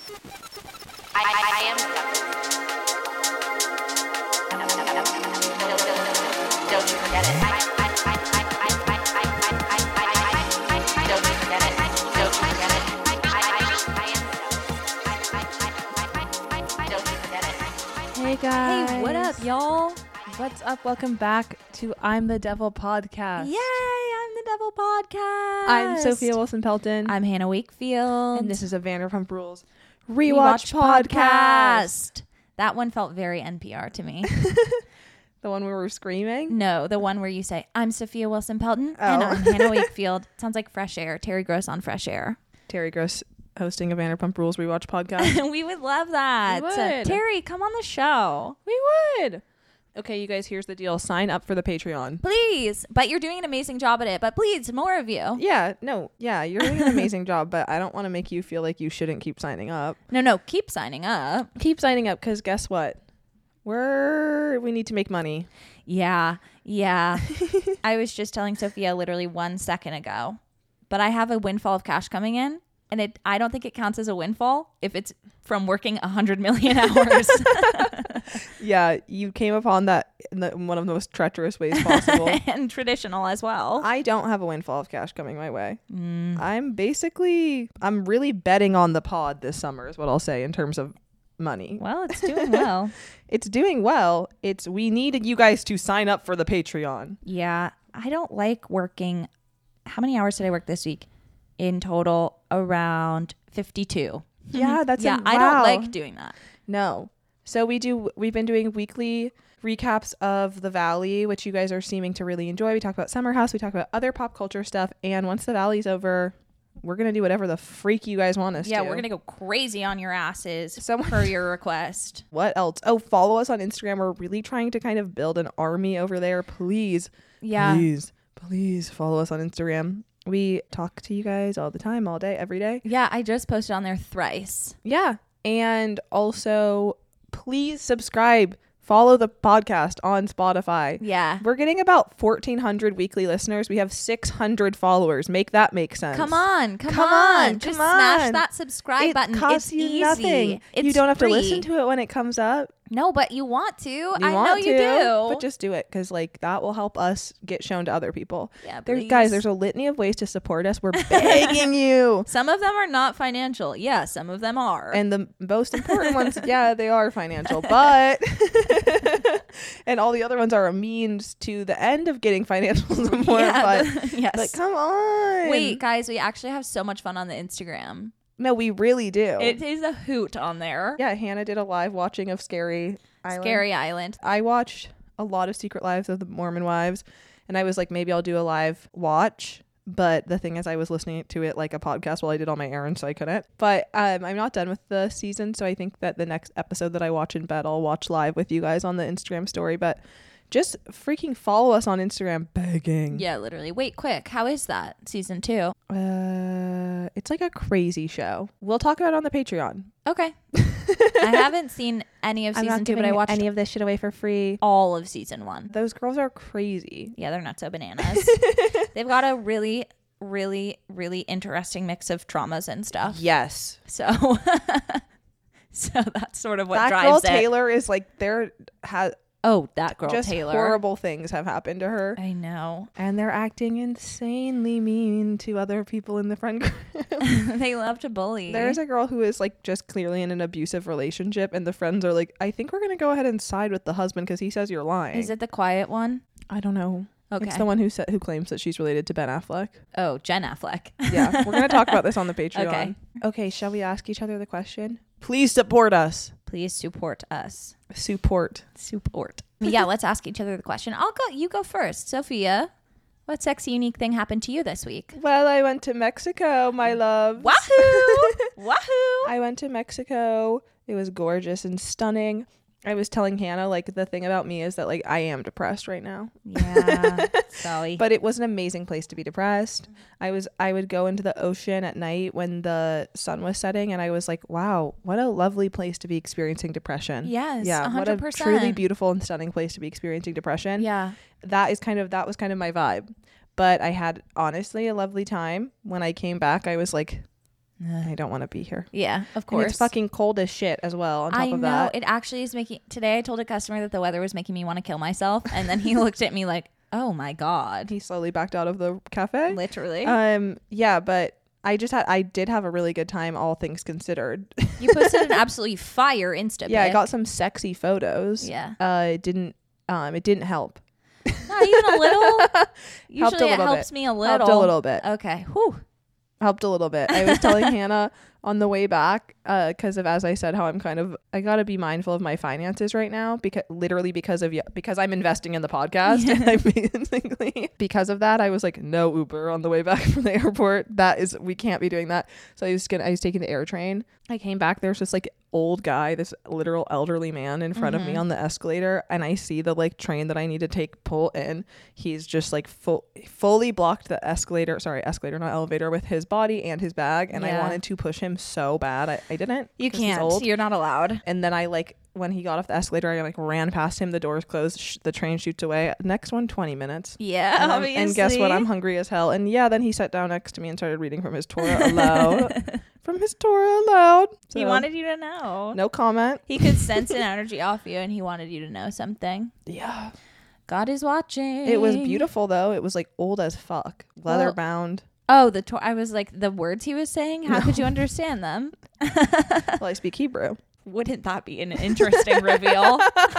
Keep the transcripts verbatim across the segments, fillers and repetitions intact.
I, I, I am Don't, don't you forget it. I, I, I, I, I, I, I, I, I, I, don't you forget it. Don't you forget it. I, I, I am Don't you forget it. Hey guys. Hey, what up, y'all? What's up? Welcome back to I'm the Devil podcast. Yay, I'm the Devil Podcast. I'm Sophia Wilson Pelton. I'm Hannah Wakefield. and this is a Vanderpump Rules rewatch, podcast. podcast. That one felt very N P R to me. The one where we're screaming? No, the one where you say, I'm Sophia Wilson Pelton Oh. and I'm Hannah Wakefield. Sounds like Fresh Air. Terry Gross on Fresh Air. Terry Gross hosting a Vanderpump Rules rewatch podcast. We would love that. We would. Terry, come on the show. We would. Okay, you guys, here's the deal. Sign up for the Patreon. Please. But you're doing an amazing job at it. But please, more of you. Yeah, no, yeah, you're doing an amazing job, but I don't want to make you feel like you shouldn't keep signing up. No, no, keep signing up. Keep signing up because guess what? We're we need to make money. Yeah, yeah. I was just telling Sophia literally one second ago, but I have a windfall of cash coming in, and it I don't think it counts as a windfall if it's from working one hundred million hours. Yeah, you came upon that in, the, in one of the most treacherous ways possible. And traditional as well. I don't have a windfall of cash coming my way. Mm. I'm basically, I'm really betting on the pod this summer is what I'll say in terms of money. Well, it's doing well. It's doing well. It's, we needed you guys to sign up for the Patreon. Yeah, I don't like working. How many hours did I work this week? In total, around fifty-two. Yeah, that's yeah. a, I wow. don't like doing that. No. So we do, we've been doing weekly recaps of The Valley, which you guys are seeming to really enjoy. We talk about Summer House. We talk about other pop culture stuff. And once The Valley's over, we're going to do whatever the freak you guys want us Yeah, to. we're gonna go crazy on your asses Someone- per your request. What else? Oh, follow us on Instagram. We're really trying to kind of build an army over there. Please, Yeah. please, please follow us on Instagram. We talk to you guys all the time, all day, every day. Yeah, I just posted on there thrice. Yeah. And also, please subscribe. Follow the podcast on Spotify. Yeah. We're getting about fourteen hundred weekly listeners. We have six hundred followers. Make that make sense. Come on, come, Come on. on, Just come smash on. that subscribe It button. costs It's you easy. nothing. It's you don't have free. to listen to it when it comes up. No, but you want to. You I want know to, you do. but just do it because like that will help us get shown to other people. yeah, There's please. guys, there's a litany of ways to support us. We're begging you. Some of them are not financial. Yeah, some of them are. And the most important ones, yeah, they are financial, but and all the other ones are a means to the end of getting financial support. yeah, but, the- yes. but come on. Wait, guys, we actually have so much fun on the Instagram. No, we really do. It is a hoot on there. Yeah, Hannah did a live watching of Scary Island. Scary Island. I watched a lot of Secret Lives of the Mormon Wives, and I was like, maybe I'll do a live watch. But the thing is, I was listening to it like a podcast while I did all my errands, so I couldn't. But um, I'm not done with the season, so I think that the next episode that I watch in bed, I'll watch live with you guys on the Instagram story. But just freaking follow us on Instagram, begging. Yeah, literally. Wait, quick. How is that season two? Uh, it's like a crazy show. We'll talk about it on the Patreon. Okay. I haven't seen any of I'm season not two, but giving I watched any of this shit away for free. all of season one. Those girls are crazy. Yeah, they're not so bananas. They've got a really, really, really interesting mix of traumas and stuff. Yes. So, so that's sort of what that drives girl it. Taylor is like there has Oh, that girl just Taylor. horrible things have happened to her, I know. and they're acting insanely mean to other people in the friend group. They love to bully. There's a girl who is like just clearly in an abusive relationship, and the friends are like, I think we're gonna go ahead and side with the husband because he says you're lying. Is it the quiet one? I don't know. Okay. It's the one who sa- who claims that she's related to Ben Affleck. Oh, Jen Affleck. Yeah, we're gonna talk about this on the Patreon. Okay. Okay, shall we ask each other the question? Please support us. Please support us. Support. Support. Yeah, let's ask each other the question. I'll go. You go first, Sophia. What sexy, unique thing happened to you this week? Well, I went to Mexico, my love. Wahoo! Wahoo! I went to Mexico. It was gorgeous and stunning. I was telling Hannah, like, the thing about me is that, like, I am depressed right now. Yeah, sorry. But it was an amazing place to be depressed. I was, I would go into the ocean at night when the sun was setting, and I was like, wow, what a lovely place to be experiencing depression. Yes, yeah, one what hundred a percent. truly beautiful and stunning place to be experiencing depression. Yeah. That is kind of, that was kind of my vibe. But I had, honestly, a lovely time. When I came back, I was like, I don't want to be here. Yeah, of And course. it's fucking cold as shit as well. On top I of know. that, It actually is making... Today I told a customer that the weather was making me want to kill myself. And then he looked at me like, oh my God. he slowly backed out of the cafe. Literally. Um, yeah, but I just had, I did have a really good time, all things considered. You posted an absolutely fire Insta yeah, I pic. got some sexy photos. Yeah. Uh, it didn't, um, it didn't help. Not even a little? Usually Helped a it little helps bit. me a little. Helped a little bit. Okay. Whew. Helped a little bit. I was telling Hannah on the way back, uh, because of, as I said, how I'm kind of, I gotta be mindful of my finances right now, because literally because of, y- because I'm investing in the podcast. Yeah. And I basically, because of that, I was like, no Uber on the way back from the airport. That is, we can't be doing that. So I was gonna, I was taking the Air Train. I came back, there's this like old guy, this literal elderly man in front Mm-hmm. of me on the escalator, and I see the like train that I need to take pull in. He's just like full fully blocked the escalator, sorry, escalator, not elevator, with his body and his bag, and I Yeah. wanted to push him so bad. I, I didn't. You 'cause he's can't. old. You're not allowed. And then I like, when he got off the escalator, I like ran past him, the doors closed, sh- the train shoots away. Next one, twenty minutes. Yeah, And, I'm- obviously. and guess what? I'm hungry as hell. And yeah, then he sat down next to me and started reading from his Torah aloud. From his Torah aloud. He So, wanted you to know. no comment. He could sense an energy off you and he wanted you to know something. Yeah. God is watching. It was beautiful though. It was like old as fuck. Leather Well- bound. Oh, the tor- I was like, the words he was saying, how could you understand them? Well, I speak Hebrew. Wouldn't that be an interesting reveal?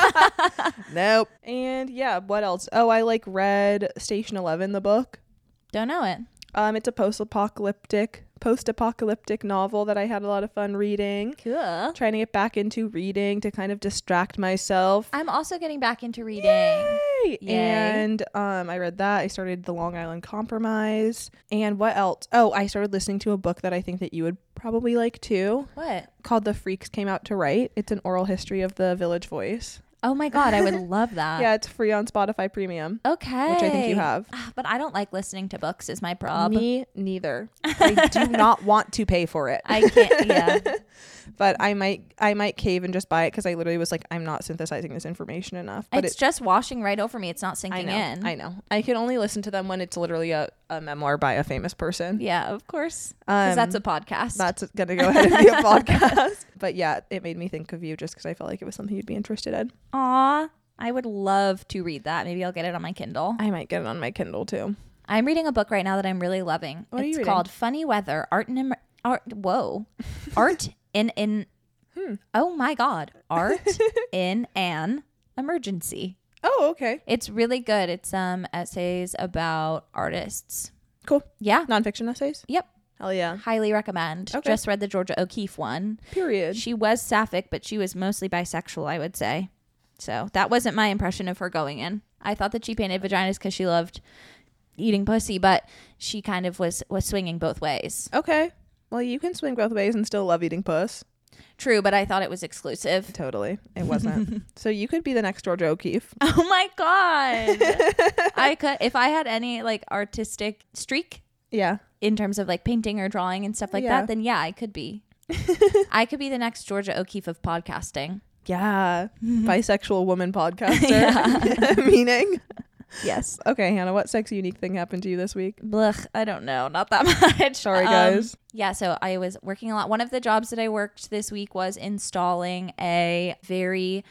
Nope. And yeah, what else? Oh, I like read Station Eleven, the book. Don't know it. Um, it's a post-apocalyptic, post-apocalyptic novel that I had a lot of fun reading. Cool. Trying to get back into reading to kind of distract myself. I'm also getting back into reading. Yay! Yay. And um, I read that. I started The Long Island Compromise. And what else? Oh, I started listening to a book that I think that you would probably like too, What? called The Freaks Came Out to Write. It's an oral history of the Village Voice. Oh my God, I would love that. Yeah, it's free on Spotify Premium, Okay. which I think you have. Ah, But I don't like listening to books is my prob. Me neither. I do not want to pay for it. I can't, yeah. But I might I might cave and just buy it because I literally was like, I'm not synthesizing this information enough. But It's it, just washing right over me. It's not I sinking know, in. I know. I can only listen to them when it's literally a, a memoir by a famous person. Yeah, of course. Because Um, that's a podcast. That's gonna go ahead and be a podcast. But yeah, it made me think of you just because I felt like it was something you'd be interested in. Aw, I would love to read that. Maybe I'll get it on my Kindle. I might get it on my Kindle too. I'm reading a book right now that I'm really loving. What are it's you reading? called Funny Weather, Art in Emer- Art Whoa. Art in in Hmm. Oh my God. Art in an Emergency. Oh, okay. It's really good. It's um essays about artists. Cool. Yeah. Nonfiction essays? Yep. Hell yeah. Highly recommend. Okay. Just read the Georgia O'Keeffe one. Period. She was sapphic, but she was mostly bisexual, I would say. So that wasn't my impression of her going in. I thought that she painted vaginas because she loved eating pussy, but she kind of was was swinging both ways. Okay. Well, you can swing both ways and still love eating puss. True, but I thought it was exclusive. Totally. It wasn't. So you could be the next Georgia O'Keeffe. Oh my God. I could, if I had any like artistic streak Yeah. in terms of like painting or drawing and stuff like Yeah. that, then yeah, I could be. I could be the next Georgia O'Keeffe of podcasting. Yeah. Bisexual woman podcaster. Meaning. Yes. Okay, Hannah, what sexy unique thing happened to you this week? Blech, I don't know. Not that much. Sorry, Um, guys. yeah, so I was working a lot. One of the jobs that I worked this week was installing a very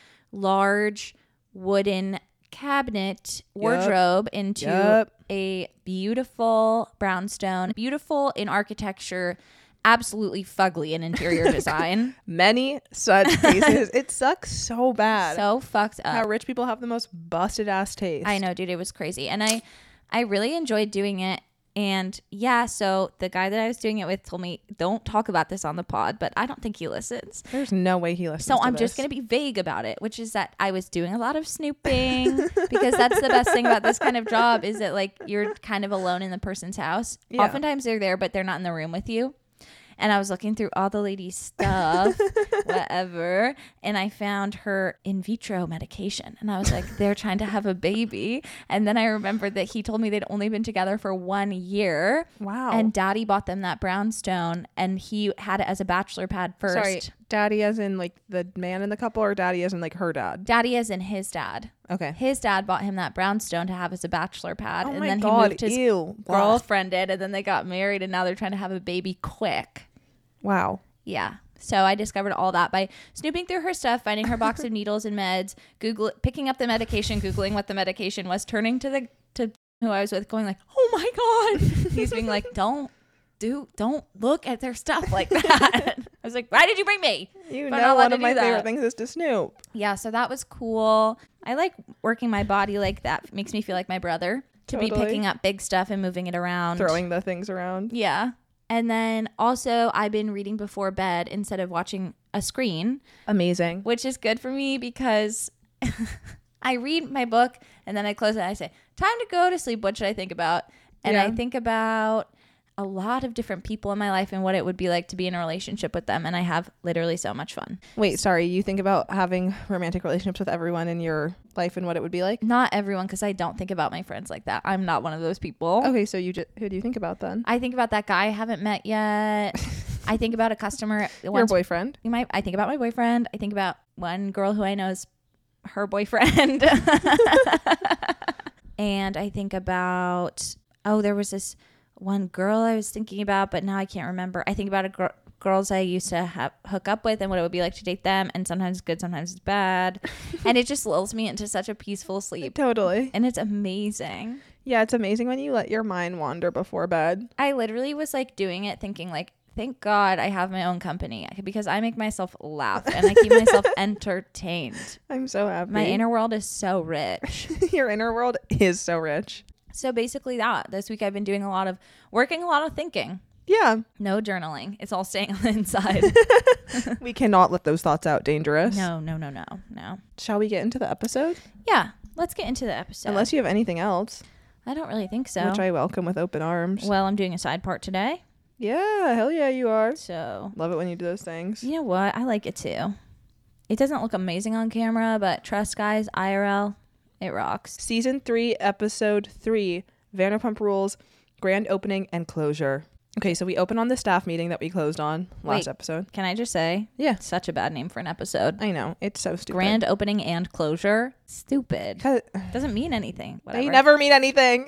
large wooden cabinet wardrobe into Yup. a beautiful brownstone, beautiful in architecture, absolutely fugly in interior design. Many such cases. It sucks so bad. So fucked How up. rich people have the most busted ass taste. I know, dude, it was crazy. And I I really enjoyed doing it. And yeah, so the guy that I was doing it with told me, don't talk about this on the pod, but I don't think he listens. There's no way he listens So to I'm just this. going to be vague about it, which is that I was doing a lot of snooping because that's the best thing about this kind of job is that like you're kind of alone in the person's house. Yeah. Oftentimes they're there, but they're not in the room with you. And I was looking through all the ladies' stuff, whatever, and I found her in vitro medication. And I was like, they're trying to have a baby. And then I remembered that he told me they'd only been together for one year. Wow. And daddy bought them that brownstone, and he had it as a bachelor pad first. Sorry, daddy as in like the man in the couple, or daddy as in like her dad? Daddy as in his dad. Okay. His dad bought him that brownstone to have as a bachelor pad. Oh and my then God, he moved his ew. girlfriend did, and then they got married, and now they're trying to have a baby quick. Wow. Yeah. So I discovered all that by snooping through her stuff, finding her box of needles and meds, Google picking up the medication, Googling what the medication was, turning to the to who I was with, going like, "Oh my God." He's being like, "Don't do, don't look at their stuff like that." I was like, "Why did you bring me?" You But I'm know, not allowed one to of do my that. favorite things is to snoop. Yeah, so that was cool. I like working my body like that. It makes me feel like my brother to be Totally. picking up big stuff and moving it around. Throwing the things around. Yeah. And then also I've been reading before bed instead of watching a screen, Amazing. which is good for me because I read my book and then I close it and I say, time to go to sleep. What should I think about? And Yeah. I think about a lot of different people in my life and what it would be like to be in a relationship with them. And I have literally so much fun. Wait, sorry. You think about having romantic relationships with everyone in your life and what it would be like? Not everyone, because I don't think about my friends like that. I'm not one of those people. Okay, so you just who do you think about then? I think about that guy I haven't met yet. I think about a customer. Your once- boyfriend. You might. I think about my boyfriend. I think about one girl who I know is her boyfriend. And I think about, oh, there was this one girl I was thinking about, but now I can't remember. I think about a girl, girls I used to have, hook up with and what it would be like to date them. And sometimes it's good, sometimes it's bad. And it just lulls me into such a peaceful sleep. Totally. And it's amazing. Yeah, it's amazing when you let your mind wander before bed. I literally was like doing it thinking like, thank God I have my own company because I make myself laugh and I keep myself entertained. I'm so happy. My inner world is so rich. Your inner world is so rich. So basically that this week I've been doing a lot of working, a lot of thinking. Yeah. No journaling. It's all staying on the inside. We cannot let those thoughts out. Dangerous. No, no, no, no, no. Shall we get into the episode? Yeah. Let's get into the episode. Unless you have anything else, I don't really think so. which I welcome with open arms. Well, I'm doing a side part today. Yeah, hell yeah, you are. So Love it when you do those things. you know what? I like it too. It doesn't look amazing on camera, but trust guys, I R L, it rocks. Season three, episode three, Vanderpump Rules, grand opening and closure. Okay, so we open on the staff meeting that we closed on last Wait. episode. Can I just say? Yeah. Such a bad name for an episode. I know, it's so stupid. Grand opening and closure. Stupid. 'Cause Doesn't mean anything. Whatever. they never mean anything.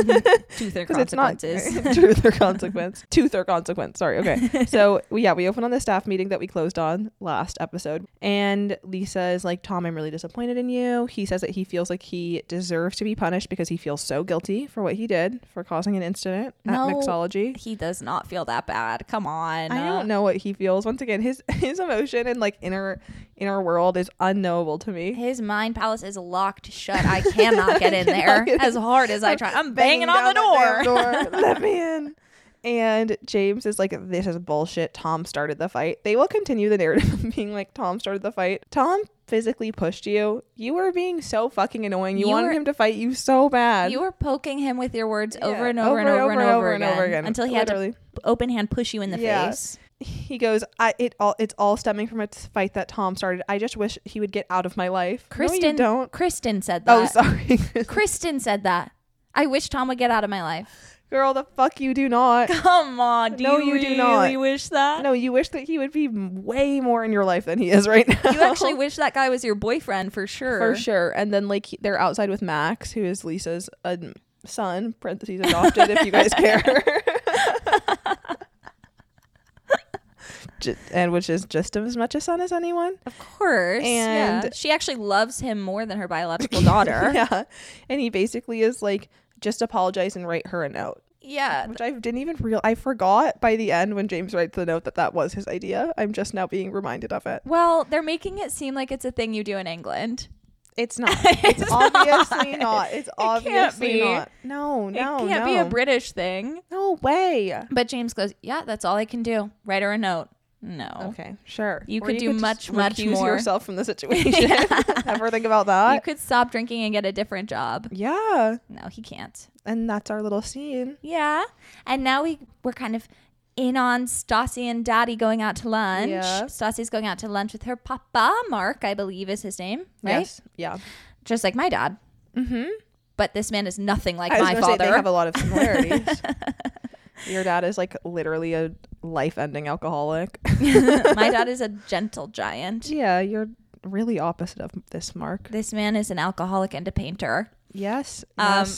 Tooth or 'Cause it's not consequences. truth or consequence. Tooth or consequence. Sorry. Okay. So we- yeah, we open on the staff meeting that we closed on last episode, and Lisa is like, "Tom, I'm really disappointed in you." He says that he feels like he deserves to be punished because he feels so guilty for what he did for causing an incident at No. Mixology. He does not feel that bad. Come on. I don't know what he feels. Once again, his his emotion and like inner inner world is unknowable to me. His mind palace is locked shut. I cannot get in there get as hard as I try. I'm banging on the door. down that damn door. Let me in. And James is like, "This is bullshit. Tom started the fight." They will continue the narrative of being like, Tom started the fight. Tom physically pushed you. You were being so fucking annoying. You, You wanted were- him to fight you so bad. You were poking him with your words Yeah, over and over, and over and over, and again, over again. until he had Literally. to open hand push you in the Yeah. face. He goes, I it all it's all stemming from a t- fight that Tom started. I just wish he would get out of my life. No, Kristen, you don't. Kristen said Oh, that. sorry. Kristen said that. I wish Tom would get out of my life. Girl, the fuck you do not. Come on, do No, you, you do not. really wish that? No, you wish that he would be way more in your life than he is right now. You actually wish that guy was your boyfriend for sure. For sure. And then like he- they're outside with Max, who is Lisa's uh, son, parentheses adopted, if you guys care. Ju- and which is just as much a son as anyone. Of course. And- yeah. She actually loves him more than her biological daughter. Yeah. And he basically is like, just apologize and write her a note. Yeah. Which I didn't even real. I forgot by the end when James writes the note that that was his idea. I'm just now being reminded of it. Well, they're making it seem like it's a thing you do in England. It's not. It's, It's obviously not. not. It's can't obviously be. not. No, no, it can't no. be a British thing. No way. But James goes, yeah, that's all I can do. Write her a note. No. Okay, sure. You Or could do just much, much recuse more. yourself from the situation. Ever think about that? You could stop drinking and get a different job. Yeah. No, he can't. And that's our little scene. Yeah. And now we, we're kind of in on Stassi and Daddy going out to lunch. Yeah. Stassi's going out to lunch with her papa, Mark, I believe is his name. Right? Yes. Yeah. Just like my dad. Mm-hmm. But this man is nothing like I was my gonna father. say they have a lot of similarities. Your dad is like literally a life-ending alcoholic. My dad is a gentle giant. Yeah, you're really opposite of this, Mark. This man is an alcoholic and a painter. Yes. Um, Yes.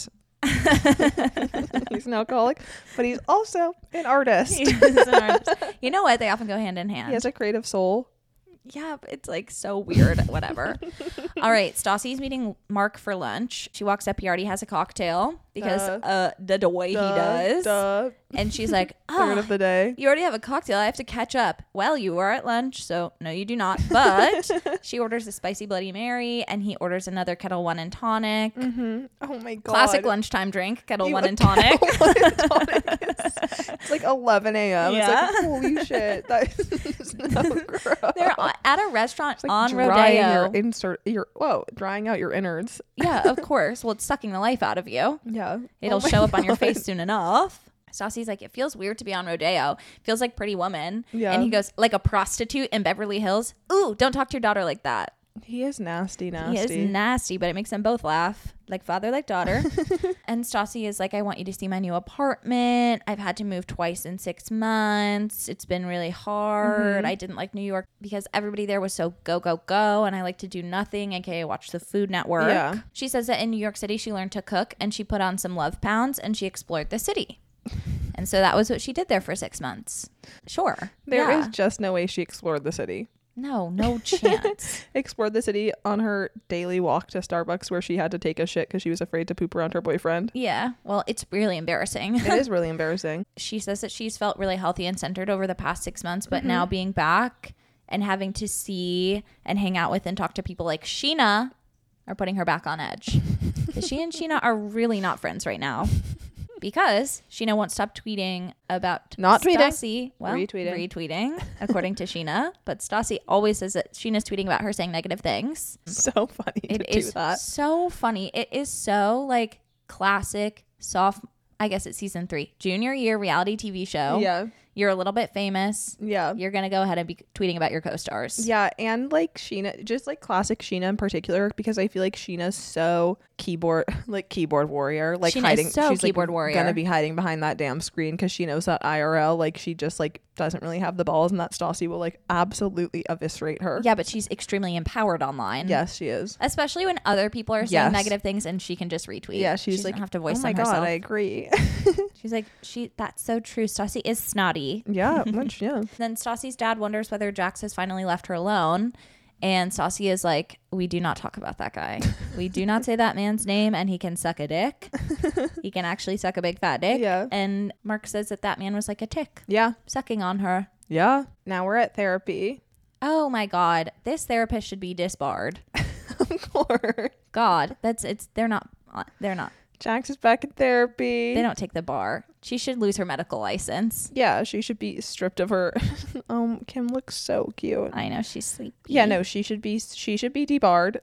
He's an alcoholic, but he's also an artist. He is an artist. You know what? They often go hand in hand. He has a creative soul. Yeah, but it's like so weird. Whatever. All right. Stassi's meeting Mark for lunch. She walks up. He already has a cocktail because Duh. uh, the, the way he does. Duh. And she's like, Third oh, of the day. you already have a cocktail. I have to catch up. Well, you are at lunch, so no, you do not. But she orders a spicy Bloody Mary, and he orders another Kettle One and tonic. Mm-hmm. Oh my god. Classic lunchtime drink, Kettle You- One and tonic. Kettle One and tonic is- It's like eleven a.m. Yeah. It's like, holy shit. That is so gross. They're on- at a restaurant It's like on drying Rodeo. your insert, your whoa, drying out your innards. Yeah, of course. Well, it's sucking the life out of you. Yeah, It'll Oh my show up on your God. face soon enough. Stassi's like, it feels weird to be on Rodeo. Feels like Pretty Woman. Yeah. And he goes, like a prostitute in Beverly Hills. Ooh, don't talk to your daughter like that. He is nasty, nasty. He is nasty, but it makes them both laugh. Like father, like daughter. And Stassi is like, I want you to see my new apartment. I've had to move twice in six months. It's been really hard. Mm-hmm. I didn't like New York because everybody there was so go, go, go. And I like to do nothing, aka watch the Food Network. Yeah. She says that in New York City, she learned to cook and she put on some love pounds and she explored the city. And so that was what she did there for six months. Sure. There is yeah. just no way she explored the city. No, no chance. Explored the city on her daily walk to Starbucks where she had to take a shit because she was afraid to poop around her boyfriend. Yeah. Well, it's really embarrassing. It is really embarrassing. She says that she's felt really healthy and centered over the past six months, but Mm-hmm. now being back and having to see and hang out with and talk to people like Sheena are putting her back on edge. Because she and Sheena are really not friends right now. Because Sheena won't stop tweeting about Not tweeting. Stassi. Well, Retweeting. retweeting, according to Sheena. But Stassi always says that Sheena's tweeting about her saying negative things. So funny It to is do that. so funny. It is so like classic soft. I guess it's season three, junior year reality T V show. Yeah. You're a little bit famous. Yeah. You're gonna go ahead and be tweeting about your co-stars. Yeah, and like Sheena, just like classic Sheena in particular, because I feel like Sheena's so keyboard, like keyboard warrior, like Sheena is hiding. so she's keyboard like, warrior. Gonna be hiding behind that damn screen because she knows that I R L, like she just like doesn't really have the balls, and that Stassi will like absolutely eviscerate her. Yeah, but she's extremely empowered online. Yes, she is. Especially when other people are saying Yes. negative things and she can just retweet. Yeah, she she's doesn't like, have to voice oh my them god, herself. I agree. She's like, she. That's so true. Stassi is snotty. yeah, much yeah. Then Stassi's dad wonders whether Jax has finally left her alone. And Stassi is like, we do not talk about that guy. We do not say that man's name, and he can suck a dick. He can actually suck a big fat dick. Yeah. And Mark says that that man was like a tick, Yeah, sucking on her. yeah. Now we're at therapy. Oh my God. This therapist should be disbarred. Of course. God, that's it's, they're not, they're not, Jax is back in therapy. they don't take the bar. She should lose her medical license. Yeah, she should be stripped of her. um, Kim looks so cute. I know she's sleepy. Yeah, no, she should be. She should be debarred.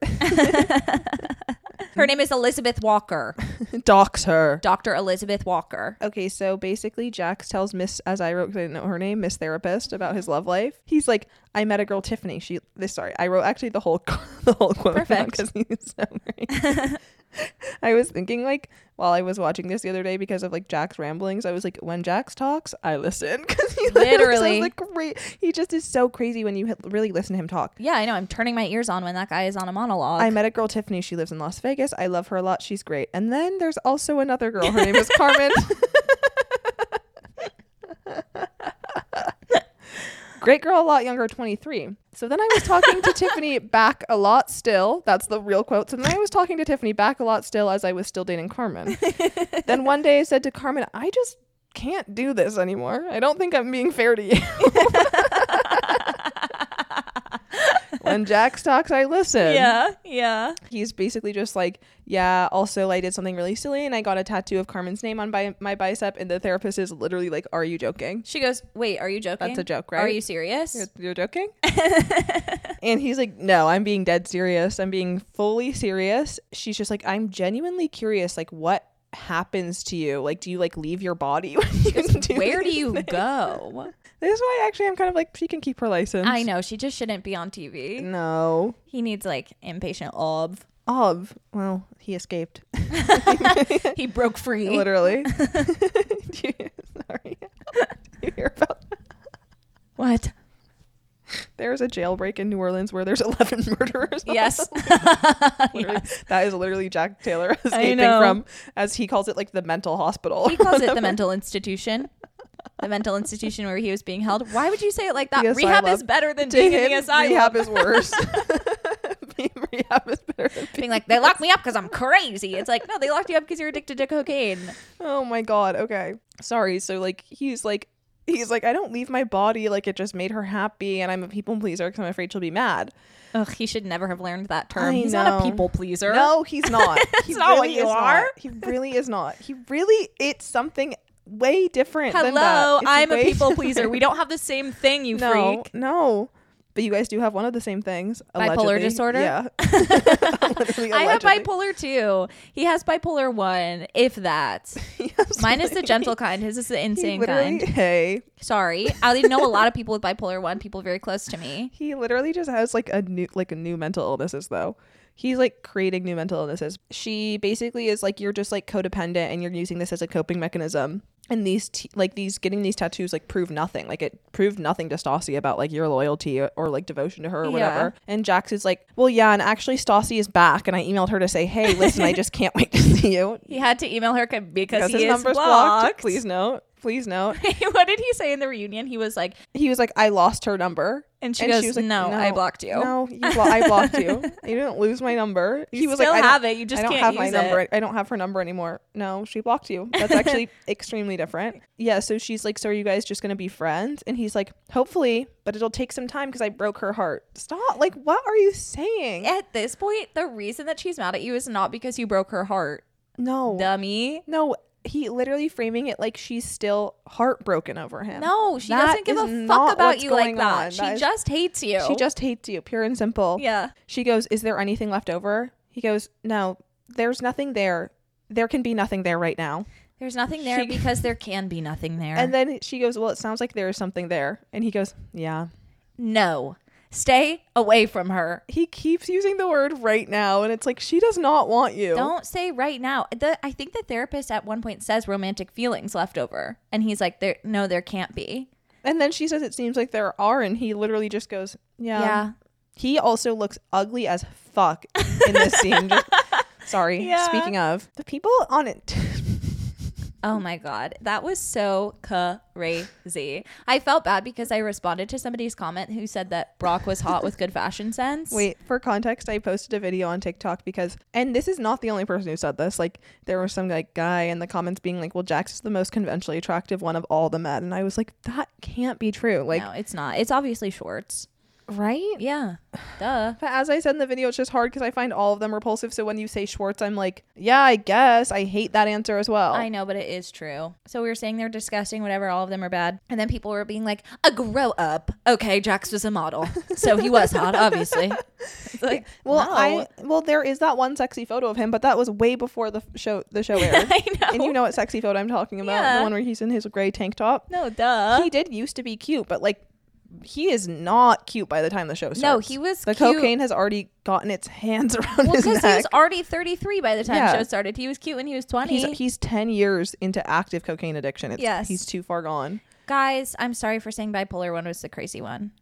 Her name is Elizabeth Walker. Dox her. Doctor Elizabeth Walker. Okay, so basically, Jax tells Miss, as I wrote, 'cause I didn't know her name, Miss Therapist, about his love life. He's like, I met a girl, Tiffany. She. This. Sorry, I wrote actually the whole the whole quote Perfect. because he's so great. I was thinking like while I was watching this the other day because of like Jack's ramblings, I was like, when Jax talks, I listen because he literally Literally. sounds like great. He just is so crazy when you hit- really listen to him talk. Yeah, I know. I'm turning my ears on when that guy is on a monologue. I met a girl, Tiffany. She lives in Las Vegas. I love her a lot. She's great. And then there's also another girl. Her name is Carmen. Great girl, a lot younger, twenty-three. So then I was talking to Tiffany back a lot still. That's the real quote. So then I was talking to Tiffany back a lot still as I was still dating Carmen. Then one day I said to Carmen, I just can't do this anymore. I don't think I'm being fair to you. When Jax talks, I listen. yeah, yeah. He's basically just like, yeah, also I did something really silly and I got a tattoo of Carmen's name on bi- my bicep, and the therapist is literally like, are you joking? She goes, wait, are you joking? That's a joke, right? Are you serious? You're, you're joking? And he's like, no, I'm being dead serious. I'm being fully serious. She's just like, I'm genuinely curious, like what happens to you? Like, do you like leave your body when you do Where do these you things? go? This is why actually I'm kind of like, she can keep her license. I know. She just shouldn't be on T V. No. He needs like inpatient ob. Of. Well, he escaped. He broke free. Literally. Do you, sorry. Do you hear about What? There's a jailbreak in New Orleans where there's eleven murderers. Yes. Literally, Yes. that is literally Jack Taylor I escaping know. from, as he calls it, like the mental hospital. He calls it the mental institution. The mental institution where he was being held. Why would you say it like that? The Rehab asylum. is better than To being in him, the asylum. rehab is worse. Being rehab is better than being. Being like, they locked me up because I'm crazy. It's like, no, they locked you up because you're addicted to cocaine. Oh my god. Okay. Sorry. So like he's like he's like I don't leave my body, like it just made her happy, and I'm a people pleaser because I'm afraid she'll be mad. Ugh, he should never have learned that term. I He's not a know. people pleaser. No, he's not. He not what really you is are. Not. He really is not. He really it's something way different. than that. Hello, It's I'm a way people pleaser. different. We don't have the same thing, you no, freak. No. But you guys do have one of the same things. Bipolar allegedly. disorder? Yeah. Literally, I have allegedly. bipolar too. He has bipolar one, if that. Yes, Mine is the like, gentle kind. His is the he insane literally- kind. Hey. Sorry. I know a lot of people with bipolar one, people very close to me. He literally just has like a new like a new mental illnesses though. He's like creating new mental illnesses. She basically is like you're just like codependent and you're using this as a coping mechanism. And these t- like these getting these tattoos like prove nothing. Like it proved nothing to Stassi about like your loyalty or, or like devotion to her or Yeah. whatever. And Jax is like, well, yeah, and actually Stassi is back, and I emailed her to say, hey, listen, I just can't wait to see you He had to email her c- because, because he his is number's blocked. blocked. Please note. Please note. What did he say in the reunion? He was like, He was like, I lost her number. and she goes, was like, no, I blocked you. No, you blo- I blocked you. You didn't lose my number. You he was still like, I have don't- it. You just I don't can't have my use number. it. I don't have her number anymore. No, she blocked you. That's actually extremely different. Yeah, so she's like, so are you guys just going to be friends? And he's like, hopefully, but it'll take some time because I broke her heart. Stop. Like, what are you saying? At this point, the reason that she's mad at you is not because you broke her heart. No. Dummy. No, he literally framing it like she's still heartbroken over him. No, she That doesn't give is a not fuck about what's you like going that. on. She That is- just hates you. She just hates you, pure and simple. Yeah. She goes, is there anything left over? He goes, no, there's nothing there. There can be nothing there right now. There's nothing there She- because there can be nothing there. And then she goes, well, it sounds like there is something there. And he goes, yeah. no. Stay away from her. He keeps using the word right now. And it's like, she does not want you. Don't say right now. The I think the therapist at one point says romantic feelings left over. And he's like, there no, there can't be. And then she says, it seems like there are. And he literally just goes, yeah. Yeah. He also looks ugly as fuck in this scene. Just- sorry. Yeah. Speaking of, the people on it. Oh my God. That was so crazy. I felt bad because I responded to somebody's comment who said that Brock was hot with good fashion sense. Wait, for context, I posted a video on TikTok because, and this is not the only person who said this. Like, there was some like guy in the comments being like, "Well, Jax is the most conventionally attractive one of all the men," and I was like, "That can't be true." Like, no, it's not. It's obviously Schwartz. right? Yeah. Duh. But as I said in the video, it's just hard because I find all of them repulsive. So when you say Schwartz, I'm like, yeah, I guess. I hate that answer as well. I know, but it is true. So we were saying they're disgusting, whatever, all of them are bad. And then people were being like, a grow up. Okay, Jax was a model. So he was hot, obviously. It's like, Well, no. I well, there is that one sexy photo of him, but that was way before the f- show the show aired. I know. And you know what sexy photo I'm talking about? Yeah. The one where he's in his gray tank top. No, duh. He did used to be cute, but like he is not cute by the time the show starts. No, he was the cute. cocaine has already gotten its hands around Well, his because neck. he was already thirty-three by the time Yeah. the show started. He was cute when he was twenty. he's he's ten years into active cocaine addiction. It's, Yes. he's too far gone. Guys, I'm sorry for saying bipolar one was the crazy one.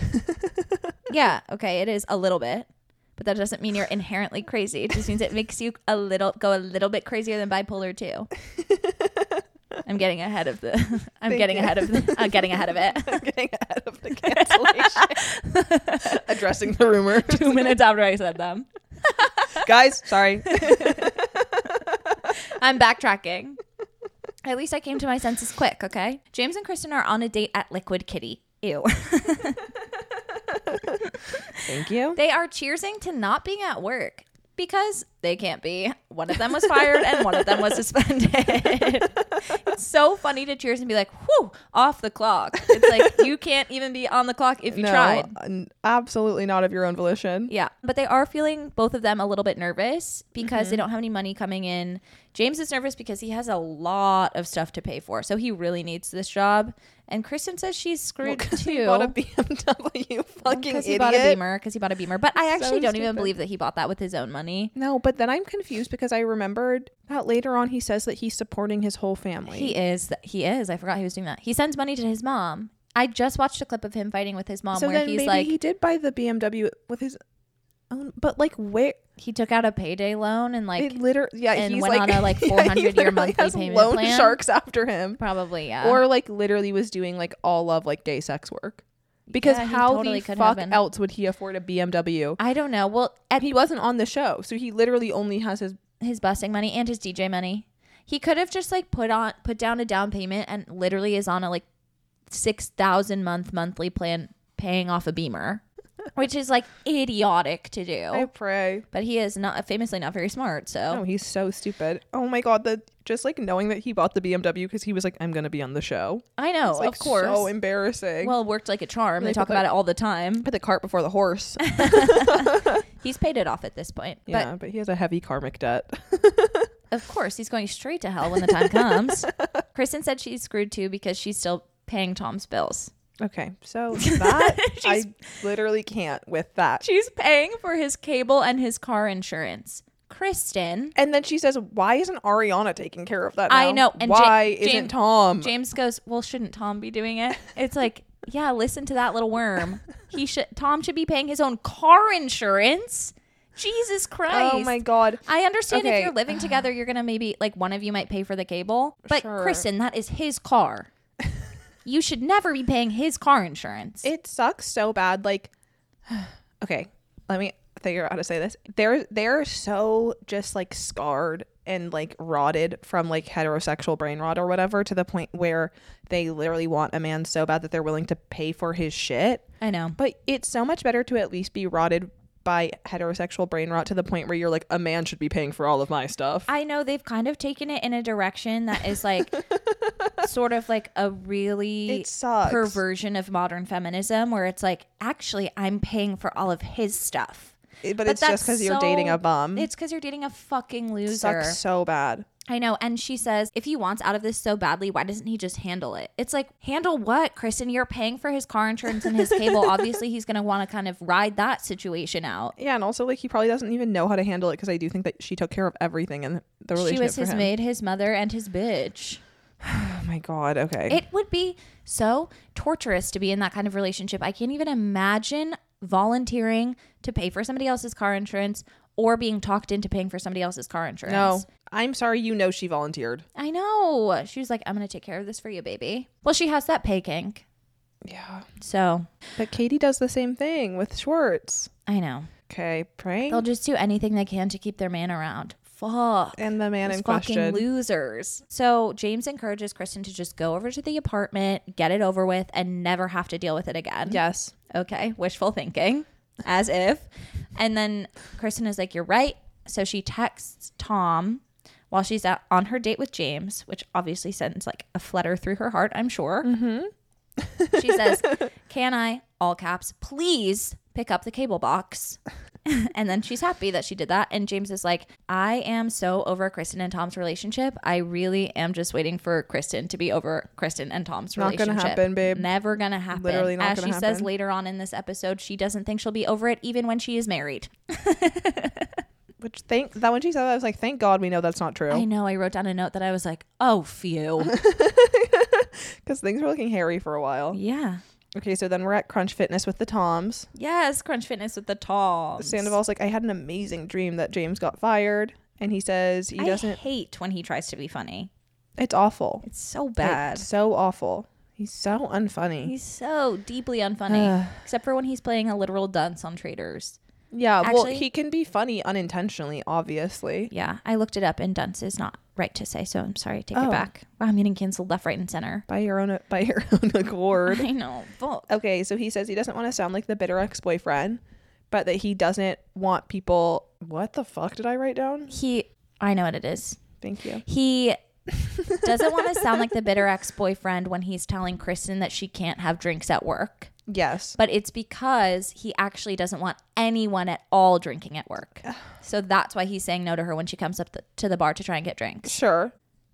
Yeah, okay, it is a little bit. But that doesn't mean you're inherently crazy. It just means it makes you a little go a little bit crazier than bipolar two. I'm getting ahead of the. I'm Thank getting you. ahead of the. I'm getting ahead of it. I'm getting ahead of the cancellation. Addressing the rumor. Two minutes after I said them, Guys, sorry. I'm backtracking. At least I came to my senses quick. Okay, James and Kristen are on a date at Liquid Kitty. Ew. Thank you. They are cheersing to not being at work because they can't be. One of them was fired and one of them was suspended. It's so funny to cheers and be like, whew, off the clock. It's like you can't even be on the clock if you no, tried. n- absolutely not of your own volition. Yeah. But they are feeling, both of them, a little bit nervous because Mm-hmm. they don't have any money coming in. James is nervous because he has a lot of stuff to pay for. So he really needs this job. And Kristen says she's screwed too. He bought a B M W, fucking Because idiot. he bought a Beamer. Because he bought a Beamer. But I actually So don't even stupid. believe that he bought that with his own money. No, but then I'm confused because I remembered that later on he says that he's supporting his whole family. He is. He is. I forgot he was doing that. He sends money to his mom I just watched a clip of him fighting with his mom So where then he's maybe like, he did buy the B M W with his own, but like where he took out a payday loan and like it literally, yeah, and he's went like, on a, like, yeah, he four hundred year literally monthly has payment loan plan. sharks after him, probably, yeah. or like literally was doing like all of like gay sex work. Because Yeah, he how totally the could have fuck been. else would he afford a B M W? I don't know. Well, at He wasn't on the show, so he literally only has his. his busing money and his D J money. He could have just like put on put down a down payment and literally is on a like six thousand month monthly plan paying off a Beamer, which is like idiotic to do. I pray. But he is not famously not very smart. So Oh, he's so stupid. Oh my god, the just like knowing that he bought the B M W because he was like, I'm gonna be on the show. I know, It's, like, of course. so embarrassing. Well, it worked like a charm. They They talk put about the- it all the time. Put the cart before the horse. He's paid it off at this point. Yeah, but he has a heavy karmic debt. But of course, he's going straight to hell when the time comes. Kristen said she's screwed too because she's still paying Tom's bills. Okay, so that She's- I literally can't with that. She's paying for his cable and his car insurance. Kristen. And then she says, "Why isn't Ariana taking care of that now? I know, and Ja- why isn't James- Tom?" James goes, well, shouldn't Tom be doing it? It's like, yeah, listen to that little worm. He should. Tom should be paying his own car insurance. Jesus Christ. Oh my god. I understand if Okay. you're living together, you're going to maybe, like, one of you might pay for the cable. But Sure. Kristen, that is his car. You should never be paying his car insurance. It sucks so bad. Like, okay, let me figure out how to say this. They're they're so just like scarred and like rotted from like heterosexual brain rot or whatever to the point where they literally want a man so bad that they're willing to pay for his shit. I know. But it's so much better to at least be rotted by heterosexual brain rot to the point where you're like, a man should be paying for all of my stuff. I know they've kind of taken it in a direction that is like sort of like a really It sucks. perversion of modern feminism where it's like, actually, I'm paying for all of his stuff. It- but, But it's just that's because you're so- dating a bum. It's because you're dating a fucking It loser. sucks so bad. I know. And she says, if he wants out of this so badly, why doesn't he just handle it? It's like, handle what, Kristen? You're paying for his car insurance and his cable. Obviously, he's going to want to kind of ride that situation out. Yeah, and also like he probably doesn't even know how to handle it because I do think that she took care of everything in the relationship. She was for his him. maid, his mother, and his bitch. Oh my god. Okay. It would be so torturous to be in that kind of relationship. I can't even imagine volunteering to pay for somebody else's car insurance or being talked into paying for somebody else's car insurance. no, I'm sorry. You know she volunteered. I know. She was like, I'm going to take care of this for you, baby. Well, she has that pay kink. Yeah, So but Katie does the same thing with Schwartz. I know. Okay, praying. They'll just do anything they can to keep their man around. Fuck. and the man Those in fucking question. losers. So James encourages Kristen to just go over to the apartment, get it over with, and never have to deal with it again. Yes. Okay, wishful thinking, as if. And then Kristen is like, you're right. So she texts Tom while she's out on her date with James, which obviously sends like a flutter through her heart, I'm sure. Mm-hmm. She says, can I, all caps, please pick up the cable box? And then she's happy that she did that. And James is like, I am so over Kristen and Tom's relationship. I really am just waiting for Kristen to be over Kristen and Tom's Not relationship. gonna happen, babe. Never gonna happen. Literally not As gonna she says happen. later on in this episode, she doesn't think she'll be over it even when she is married. Which thank that when she said that, I was like, thank God we know that's not true. I know. I wrote down a note that I was like, oh, phew. Because things were looking hairy for a while. Yeah. Okay, so then we're at Crunch Fitness with the Toms. Yes. Crunch Fitness with the Toms. Sandoval's like, I had an amazing dream that James got fired. And he says he I doesn't. hate when he tries to be funny. It's awful. It's so bad. It's so awful. He's so unfunny. He's so deeply unfunny. Except for when he's playing a literal dunce on Traders. yeah, well, Actually- he can be funny unintentionally, obviously. Yeah. I looked it up and dunce is not right to say. So I'm sorry. Take Oh. it back. Wow, I'm getting canceled left, right, and center. By your own by your own accord. I know. Fuck. Okay, so he says he doesn't want to sound like the bitter ex-boyfriend, but that he doesn't want people. What the fuck did I write down? He, I know what it is. Thank you. He doesn't want to sound like the bitter ex-boyfriend when he's telling Kristen that she can't have drinks at work. Yes. But it's because he actually doesn't want anyone at all drinking at work. So that's why he's saying no to her when she comes up the, to the bar to try and get drinks. Sure.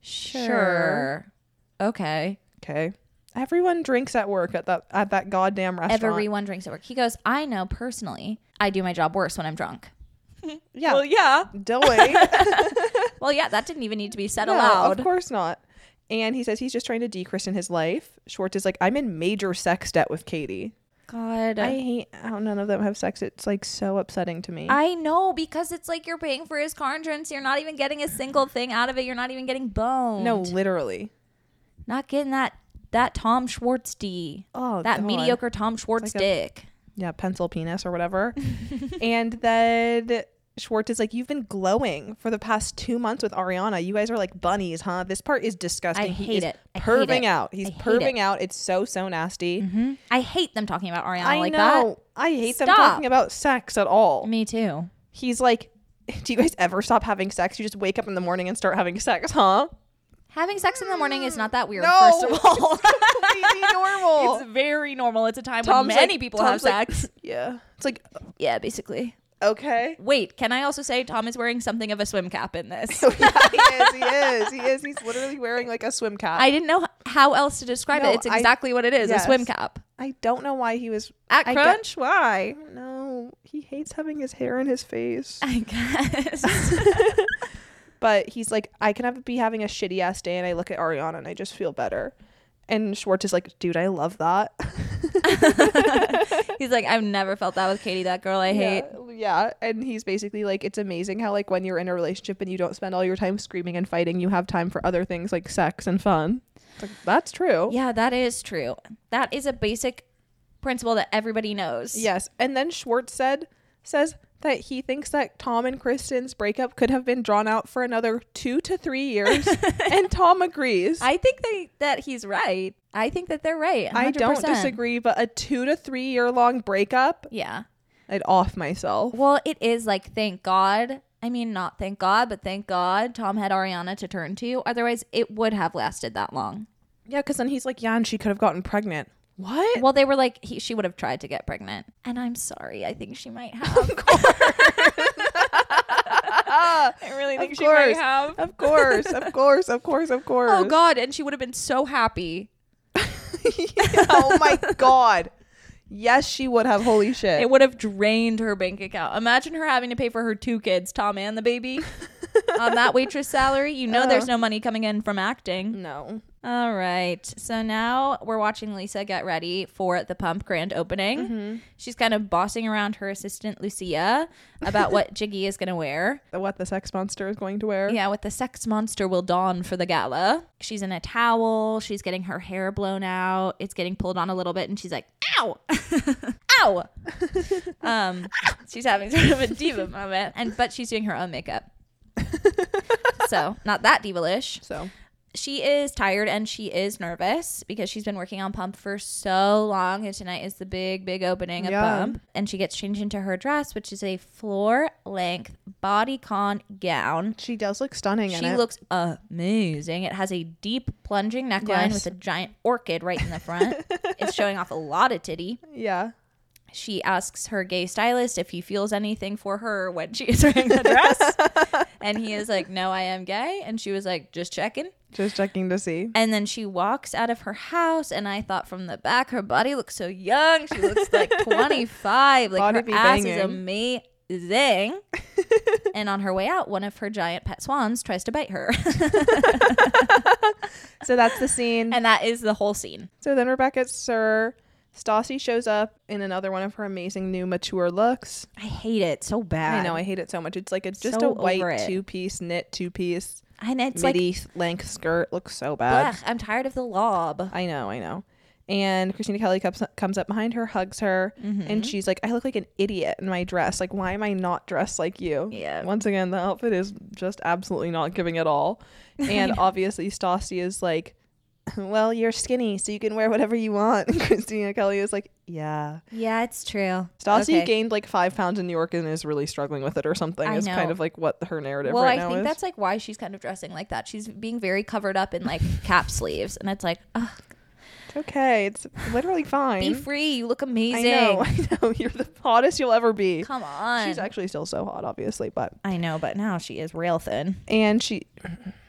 Sure. Okay. Okay. Everyone drinks at work at that at that goddamn restaurant. Everyone drinks at work. He goes, I know personally, I do my job worse when I'm drunk. Yeah. Well, yeah. Dilly. Well, yeah, that didn't even need to be said No, aloud. of course not. And he says he's just trying to de-Christian his life. Schwartz is like, I'm in major sex debt with Katie. God. I hate how none of them have sex. It's like so upsetting to me. I know, because it's like you're paying for his car insurance. You're not even getting a single thing out of it. You're not even getting boned. No, literally. Not getting that that Tom Schwartz D. Oh, that God. mediocre Tom Schwartz like a- dick. Yeah, pencil penis or whatever. And then Schwartz is like, you've been glowing for the past two months with Ariana. You guys are like bunnies, huh? This part is disgusting. I He hate is it. I hate Perving it. out. He's I hate perving it. out. It's so, so nasty. Mm-hmm. I hate them talking about Ariana I like know. I hate them Stop. talking about sex at all. that. Me too. He's like, do you guys ever stop having sex? You just wake up in the morning and start having sex, huh? Having sex in the morning is not that weird, No, first of all. it's completely normal. It's very normal. It's a time Tom's when many like- people Tom's have like, sex. Yeah. It's like, Yeah, basically. okay. Wait, can I also say Tom is wearing something of a swim cap in this? Yeah, he is. He is. He is. He's literally wearing like a swim cap. I didn't know h- how else to describe No, it. It's I- exactly what it is, yes. a swim cap. I don't know why he was At I Crunch? get- Why? No, he hates having his hair in his face. I guess. But he's like, I can have be having a shitty ass day, and I look at Ariana and I just feel better. And Schwartz is like, dude, I love that. He's like, I've never felt that with Katie, that girl I hate. Yeah, yeah. And he's basically like, it's amazing how like when you're in a relationship and you don't spend all your time screaming and fighting, you have time for other things like sex and fun. It's like, that's true. Yeah, that is true. That is a basic principle that everybody knows. Yes. And then Schwartz said says that he thinks that Tom and Kristen's breakup could have been drawn out for another two to three years. And Tom agrees. I think they, that he's right. I think that they're right. one hundred percent. I don't disagree, but a two to three year long breakup, Yeah. I'd off myself. Well, it is like, thank God. I mean, not thank God, but thank God Tom had Ariana to turn to. Otherwise, it would have lasted that long. Yeah, because then he's like, yeah, and she could have gotten pregnant. What? Well, they were like, he, she would have tried to get pregnant. And I'm sorry. I think she might have. Of course. I really think Of she course. might have. Of course. Of course. Of course. Of course. Oh, God. And she would have been so happy. Oh, my God. Yes, she would have. Holy shit. It would have drained her bank account. Imagine her having to pay for her two kids, Tom and the baby, on that waitress salary. You know, Uh. there's no money coming in from acting. No. All right. So now we're watching Lisa get ready for the Pump grand opening. Mm-hmm. She's kind of bossing around her assistant, Lucia, about what Jiggy is going to wear. What the sex monster is going to wear. Yeah, what the sex monster will don for the gala. She's in a towel. She's getting her hair blown out. It's getting pulled on a little bit. And she's like, ow, ow. um, she's having sort of a diva moment. And But she's doing her own makeup. So not that diva-ish. So. She is tired and she is nervous because she's been working on Pump for so long, and tonight is the big, big opening of Yeah. Pump. And she gets changed into her dress, which is a floor-length bodycon gown. She does look stunning in She it. looks amazing. It has a deep plunging neckline Yes. with a giant orchid right in the front. It's showing off a lot of titty. Yeah. She asks her gay stylist if he feels anything for her when she is wearing the dress. And he is like, no, I am gay. And she was like, just checking. Just checking to see. And then she walks out of her house, and I thought from the back, her body looks so young. She looks like twenty-five. Like Body her be ass banging. is amazing. And on her way out, one of her giant pet swans tries to bite her. So that's the scene. And that is the whole scene. So then we're back at Sir. Stassi shows up in another one of her amazing new mature looks. I hate it so bad. I know, I hate it so much. It's like a just So a white over it. two-piece knit two-piece And it's like, midi length skirt. Looks so bad. blech, I'm tired of the lob. I know, I know. And Christina Kelly comes comes up behind her, hugs her, Mm-hmm. and she's like, I look like an idiot in my dress. Like, why am I not dressed like you? Yeah. Once again, the outfit is just absolutely not giving at all. And obviously Stassi is like, well, you're skinny, so you can wear whatever you want. And Christina Kelly is like, yeah. Yeah, it's true. Stassi Okay. gained like five pounds in New York and is really struggling with it or something. I Is know. kind of like what her narrative Well, right I now think is. that's like why she's kind of dressing like that. She's being very covered up in like cap sleeves. And it's like, ugh, It's okay. It's literally fine. be free. You look I amazing. know. I know. You're the hottest you'll ever be. Come on. She's actually still so hot, obviously, but I know, but now she is real thin. and she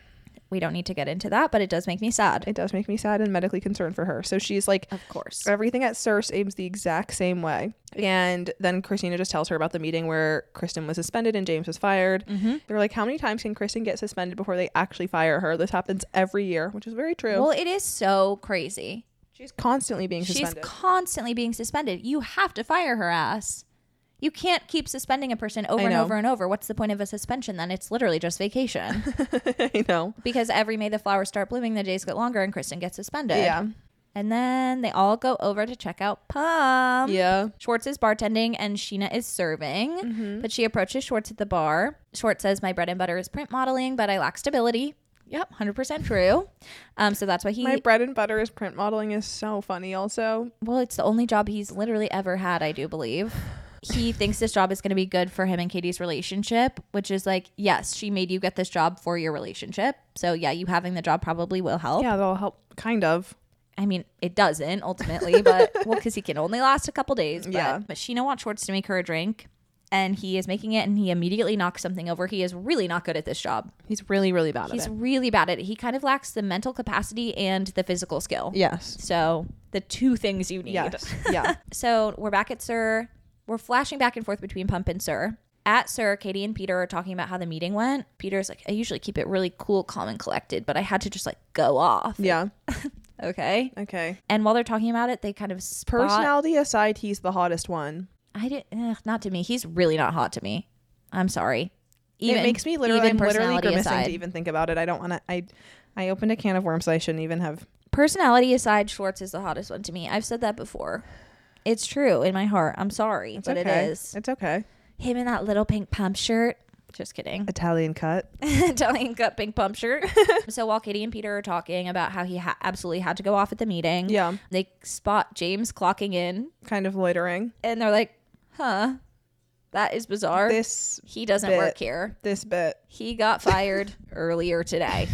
We don't need to get into that, but it does make me sad. It does make me sad and medically concerned for her. So she's like, Of course. everything at SUR seems the exact same way. And then Christina just tells her about the meeting where Kristen was suspended and James was fired. Mm-hmm. They're like, how many times can Kristen get suspended before they actually fire her? This happens every year, which is very true. Well, it is so crazy. She's constantly being She's suspended. constantly being suspended. You have to fire her ass. You can't keep suspending a person over I and know. over and over. What's the point of a suspension then? It's literally just vacation. I know. Because every May the flowers start blooming, the days get longer and Kristen gets suspended. Yeah. And then they all go over to check out Pum. Yeah. Schwartz is bartending and Sheena is serving. Mm-hmm. But she approaches Schwartz at the bar. Schwartz says, my bread and butter is print modeling, but I lack stability. Yep, one hundred percent true. Um, so that's why he... My bread and butter is print modeling is so funny also. Well, it's the only job he's literally ever had, I do believe. He thinks this job is going to be good for him and Katie's relationship, which is like, yes, she made you get this job for your relationship. So yeah, you having the job probably will help. Yeah, that'll help. Kind of. I mean, it doesn't ultimately, but well, because he can only last a couple days. But, Yeah. But Sheena wants Schwartz to make her a drink, and he is making it, and he immediately knocks something over. He is really not good at this job. He's really, really bad He's at it. really bad at it. He kind of lacks the mental capacity and the physical skill. Yes. So the two things you need. Yes. Yeah. So we're back at SUR. We're flashing back and forth between Pump and SUR. At SUR, Katie and Peter are talking about how the meeting went. Peter's like, I usually keep it really cool, calm, and collected, but I had to just like go off. Yeah. Okay. Okay. And while they're talking about it, they kind of spot. Personality aside, he's the hottest one. I did eh, not to me. He's really not hot to me. I'm sorry. Even, it makes me literally, even I'm literally personality grimacing aside. to even think about it. I don't want to. I, I opened a can of worms that I shouldn't even have. Personality aside, Schwartz is the hottest one to me. I've said that before. It's true in my heart. I'm sorry, It's but okay. it is. It's okay. Him in that little pink pump shirt. Just kidding. Italian cut. Italian cut pink pump shirt. So while Katie and Peter are talking about how he ha- absolutely had to go off at the meeting, Yeah. they spot James clocking in, Kind of loitering. and they're like, huh, that is bizarre. This he doesn't bit. work here. this bit. He got fired earlier today.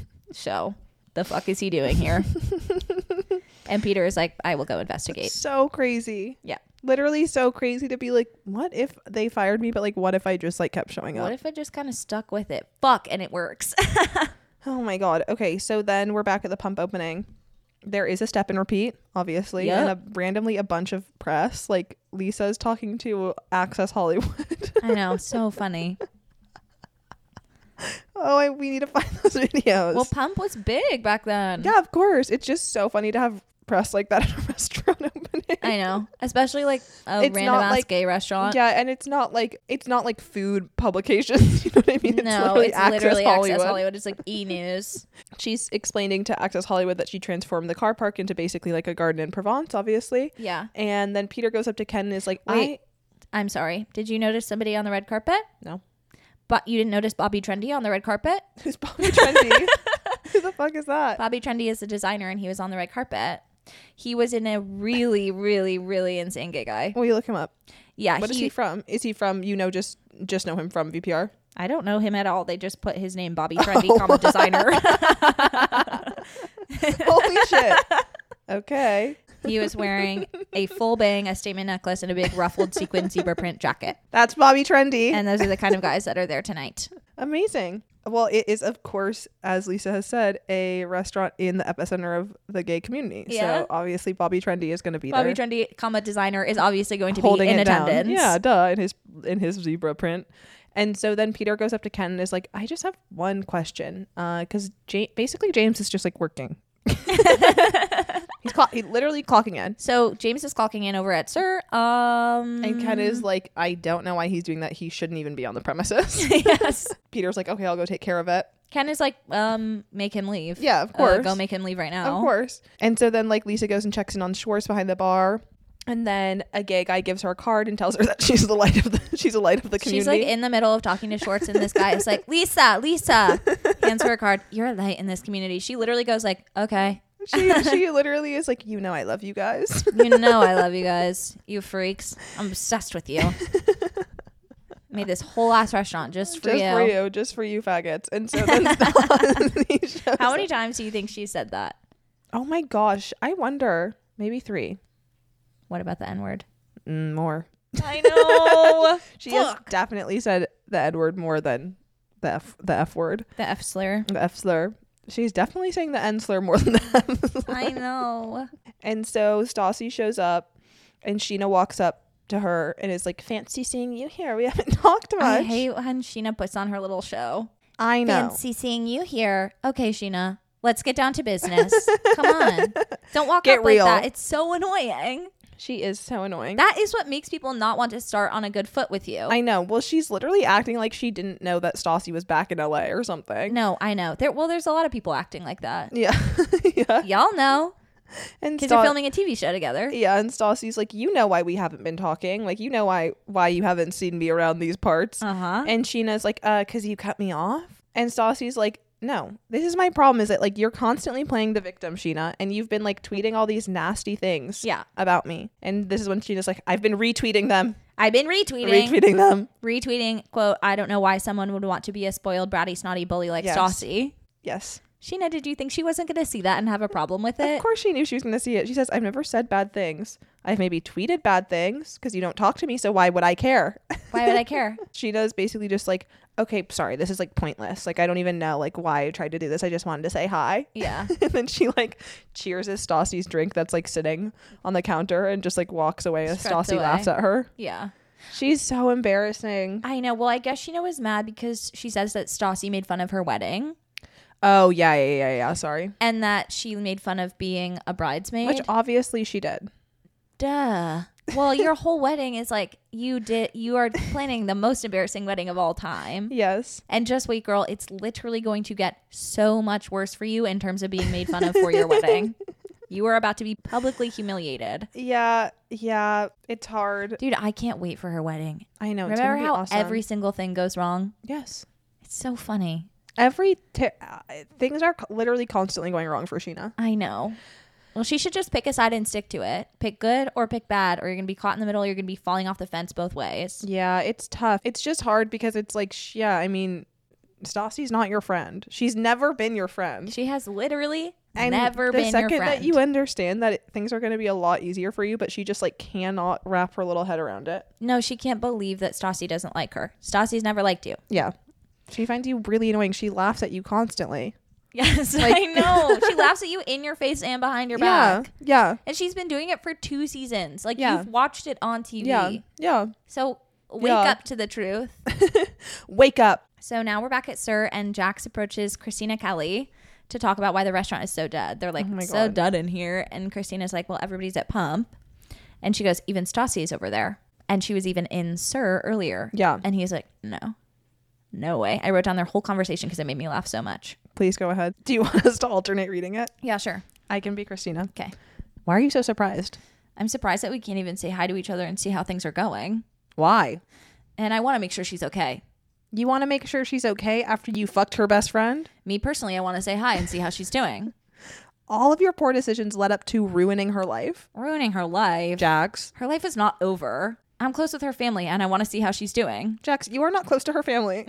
So the fuck is he doing here? And Peter is like, I will go investigate. So crazy. Yeah. Literally so crazy to be like, what if they fired me? But like, what if I just like kept showing up? What if I just kind of stuck with it? Fuck, and it works. Oh my god. Okay, so then we're back at the pump opening. There is a step and repeat, obviously, Yep. and a, randomly a bunch of press. Like Lisa's talking to Access Hollywood. I know, so funny. Oh, I, we need to find those videos. Well, Pump was big back then. yeah, of course. It's just so funny to have press like that at a restaurant opening. I know, especially like a It's random not ass like- gay restaurant. Yeah, and it's not like it's not like food publications. You know what I mean? No, literally it's Access literally Hollywood. Access Hollywood. It's like E News. She's explaining to Access Hollywood that she transformed the car park into basically like a garden in Provence, obviously. Yeah. And then Peter goes up to Ken and is like, Wait. I'm sorry. Did you notice somebody on the red carpet? I no. But you didn't notice Bobby Trendy on the red carpet? Who's Bobby Trendy? Who the fuck is that? Bobby Trendy is a designer, and he was on the red carpet. He was in a really, really, really insane gay guy. Will you look him up? Yeah. What is he from? Is he from, you know, just just know him from V P R? I don't know him at all. They just put his name, Bobby Trendy, comma designer. Holy shit. Okay. He was wearing a full bang, a statement necklace, and a big ruffled sequin zebra print jacket. That's Bobby Trendy. And those are the kind of guys that are there tonight. Amazing. Well, it is, of course, as Lisa has said, a restaurant in the epicenter of the gay community. Yeah. So obviously Bobby Trendy is going to be Bobby there. Trendy, comma designer, is obviously going to holding be in it down. attendance. Yeah, duh, in his in his zebra print. And so then Peter goes up to Ken and is like, I just have one question. Uh, because ja- basically James is just like working. He's clock- he literally clocking in. So James is clocking in over at SUR. Um, And Ken is like, I don't know why he's doing that. He shouldn't even be on the premises. yes. Peter's like, okay, I'll go take care of it. Ken is like, um, make him leave. Yeah, of Uh, course. go make him leave right now. Of course. And so then like Lisa goes and checks in on Schwartz behind the bar. And then a gay guy gives her a card and tells her that she's the light of the she's a light of the community. She's like in the middle of talking to Schwartz, and this guy is like, Lisa, Lisa, hands her a card. You're a light in this community. She literally goes like, okay, she she literally is like, you know, I love you guys. you know I love you guys, you freaks. I'm obsessed with you. Made this whole ass restaurant just for just you. for you, just for you faggots. And so then he shows How many up. times do you think she said that? Oh my gosh, I wonder. Maybe three. What about the N word? Mm, more. I know. She has definitely said the N word more than the F the F word, The F slur. the F slur. She's definitely saying the N slur more than that. I know. And so Stassi shows up and Sheena walks up to her and is like, fancy seeing you here. We haven't talked much. I hate when Sheena puts on her little show. I know. Fancy seeing you here. Okay, Sheena, let's get down to business. Come on. Don't walk Get up real. like that. It's so annoying. She is so annoying. That is what makes people not want to start on a good foot with you. I know. Well, she's literally acting like she didn't know that Stassi was back in L A or something. No, I know. There, well, there's a lot of people acting like that. Yeah. yeah. Y'all know. And Because Sta- they're filming a T V show together. Yeah, and Stassi's like, you know why we haven't been talking. Like, you know why why you haven't seen me around these parts. Uh-huh. And Sheena's like, uh, because you cut me off. And Stassi's like, no, this is my problem is that, like, you're constantly playing the victim, Sheena, and you've been, like, tweeting all these nasty things Yeah. about me. And this is when Sheena's like, I've been retweeting them. I've been retweeting. Retweeting them. Retweeting, quote, I don't know why someone would want to be a spoiled, bratty, snotty bully like Yes. Stassi. Yes. Sheena, did you think she wasn't going to see that and have a problem with it? Of course she knew she was going to see it. She says, I've never said bad things. I've maybe tweeted bad things because you don't talk to me, so why would I care? Why would I care? Sheena's basically just like, okay, sorry, this is like pointless. Like, I don't even know like why I tried to do this. I just wanted to say hi. Yeah. And then she like cheers as Stassi's drink that's like sitting on the counter and just like walks away as Struts Stassi away. laughs at her. Yeah. She's so embarrassing. I know. Well, I guess Sheena was mad because she says that Stassi made fun of her wedding Oh, yeah, yeah, yeah, yeah. Sorry. and that she made fun of being a bridesmaid. Which obviously she did. Duh. Well, your whole wedding is like you did. You are planning the most embarrassing wedding of all time. Yes. And just wait, girl. It's literally going to get so much worse for you in terms of being made fun of for your wedding. You are about to be publicly humiliated. Yeah, yeah. It's hard. Dude, I can't wait for her wedding. I know. It's Remember gonna be how awesome. every single thing goes wrong? Yes. It's so funny. Every t- uh, things are co- literally constantly going wrong for Sheena. I know. Well, she should just pick a side and stick to it. Pick good or pick bad, or you're going to be caught in the middle. Or you're going to be falling off the fence both ways. Yeah, it's tough. It's just hard because it's like, sh- yeah, I mean, Stassi's not your friend. She's never been your friend. She has literally And never the been your second friend. that you understand that it, things are going to be a lot easier for you, but she just like cannot wrap her little head around it. No, she can't believe that Stassi doesn't like her. Stassi's never liked you. Yeah. She finds you really annoying. She laughs at you constantly. Yes, Like- I know. She laughs at you in your face and behind your Yeah. back. Yeah. And she's been doing it for two seasons. Like, Yeah. you've watched it on T V. Yeah. Yeah. So wake Yeah. up to the truth. Wake up. So now we're back at Sir, and Jax approaches Christina Kelly to talk about why the restaurant is so dead. They're like, Oh my so God. dead in here. And Christina's like, well, everybody's at Pump. And she goes, even Stassi is over there. And she was even in Sir earlier. Yeah. And he's like, no. No way. I wrote down their whole conversation because it made me laugh so much. Please go ahead. Do you want us to alternate reading it? Yeah, sure. I can be Christina. Okay. Why are you so surprised? I'm surprised that we can't even say hi to each other and see how things are going. Why? And I want to make sure she's okay. You want to make sure she's okay after you fucked her best friend? Me personally, I want to say hi and see how she's doing. All of your poor decisions led up to ruining her life. Ruining her life. Jax. Her life is not over. I'm close with her family and I want to see how she's doing. Jax, you are not close to her family.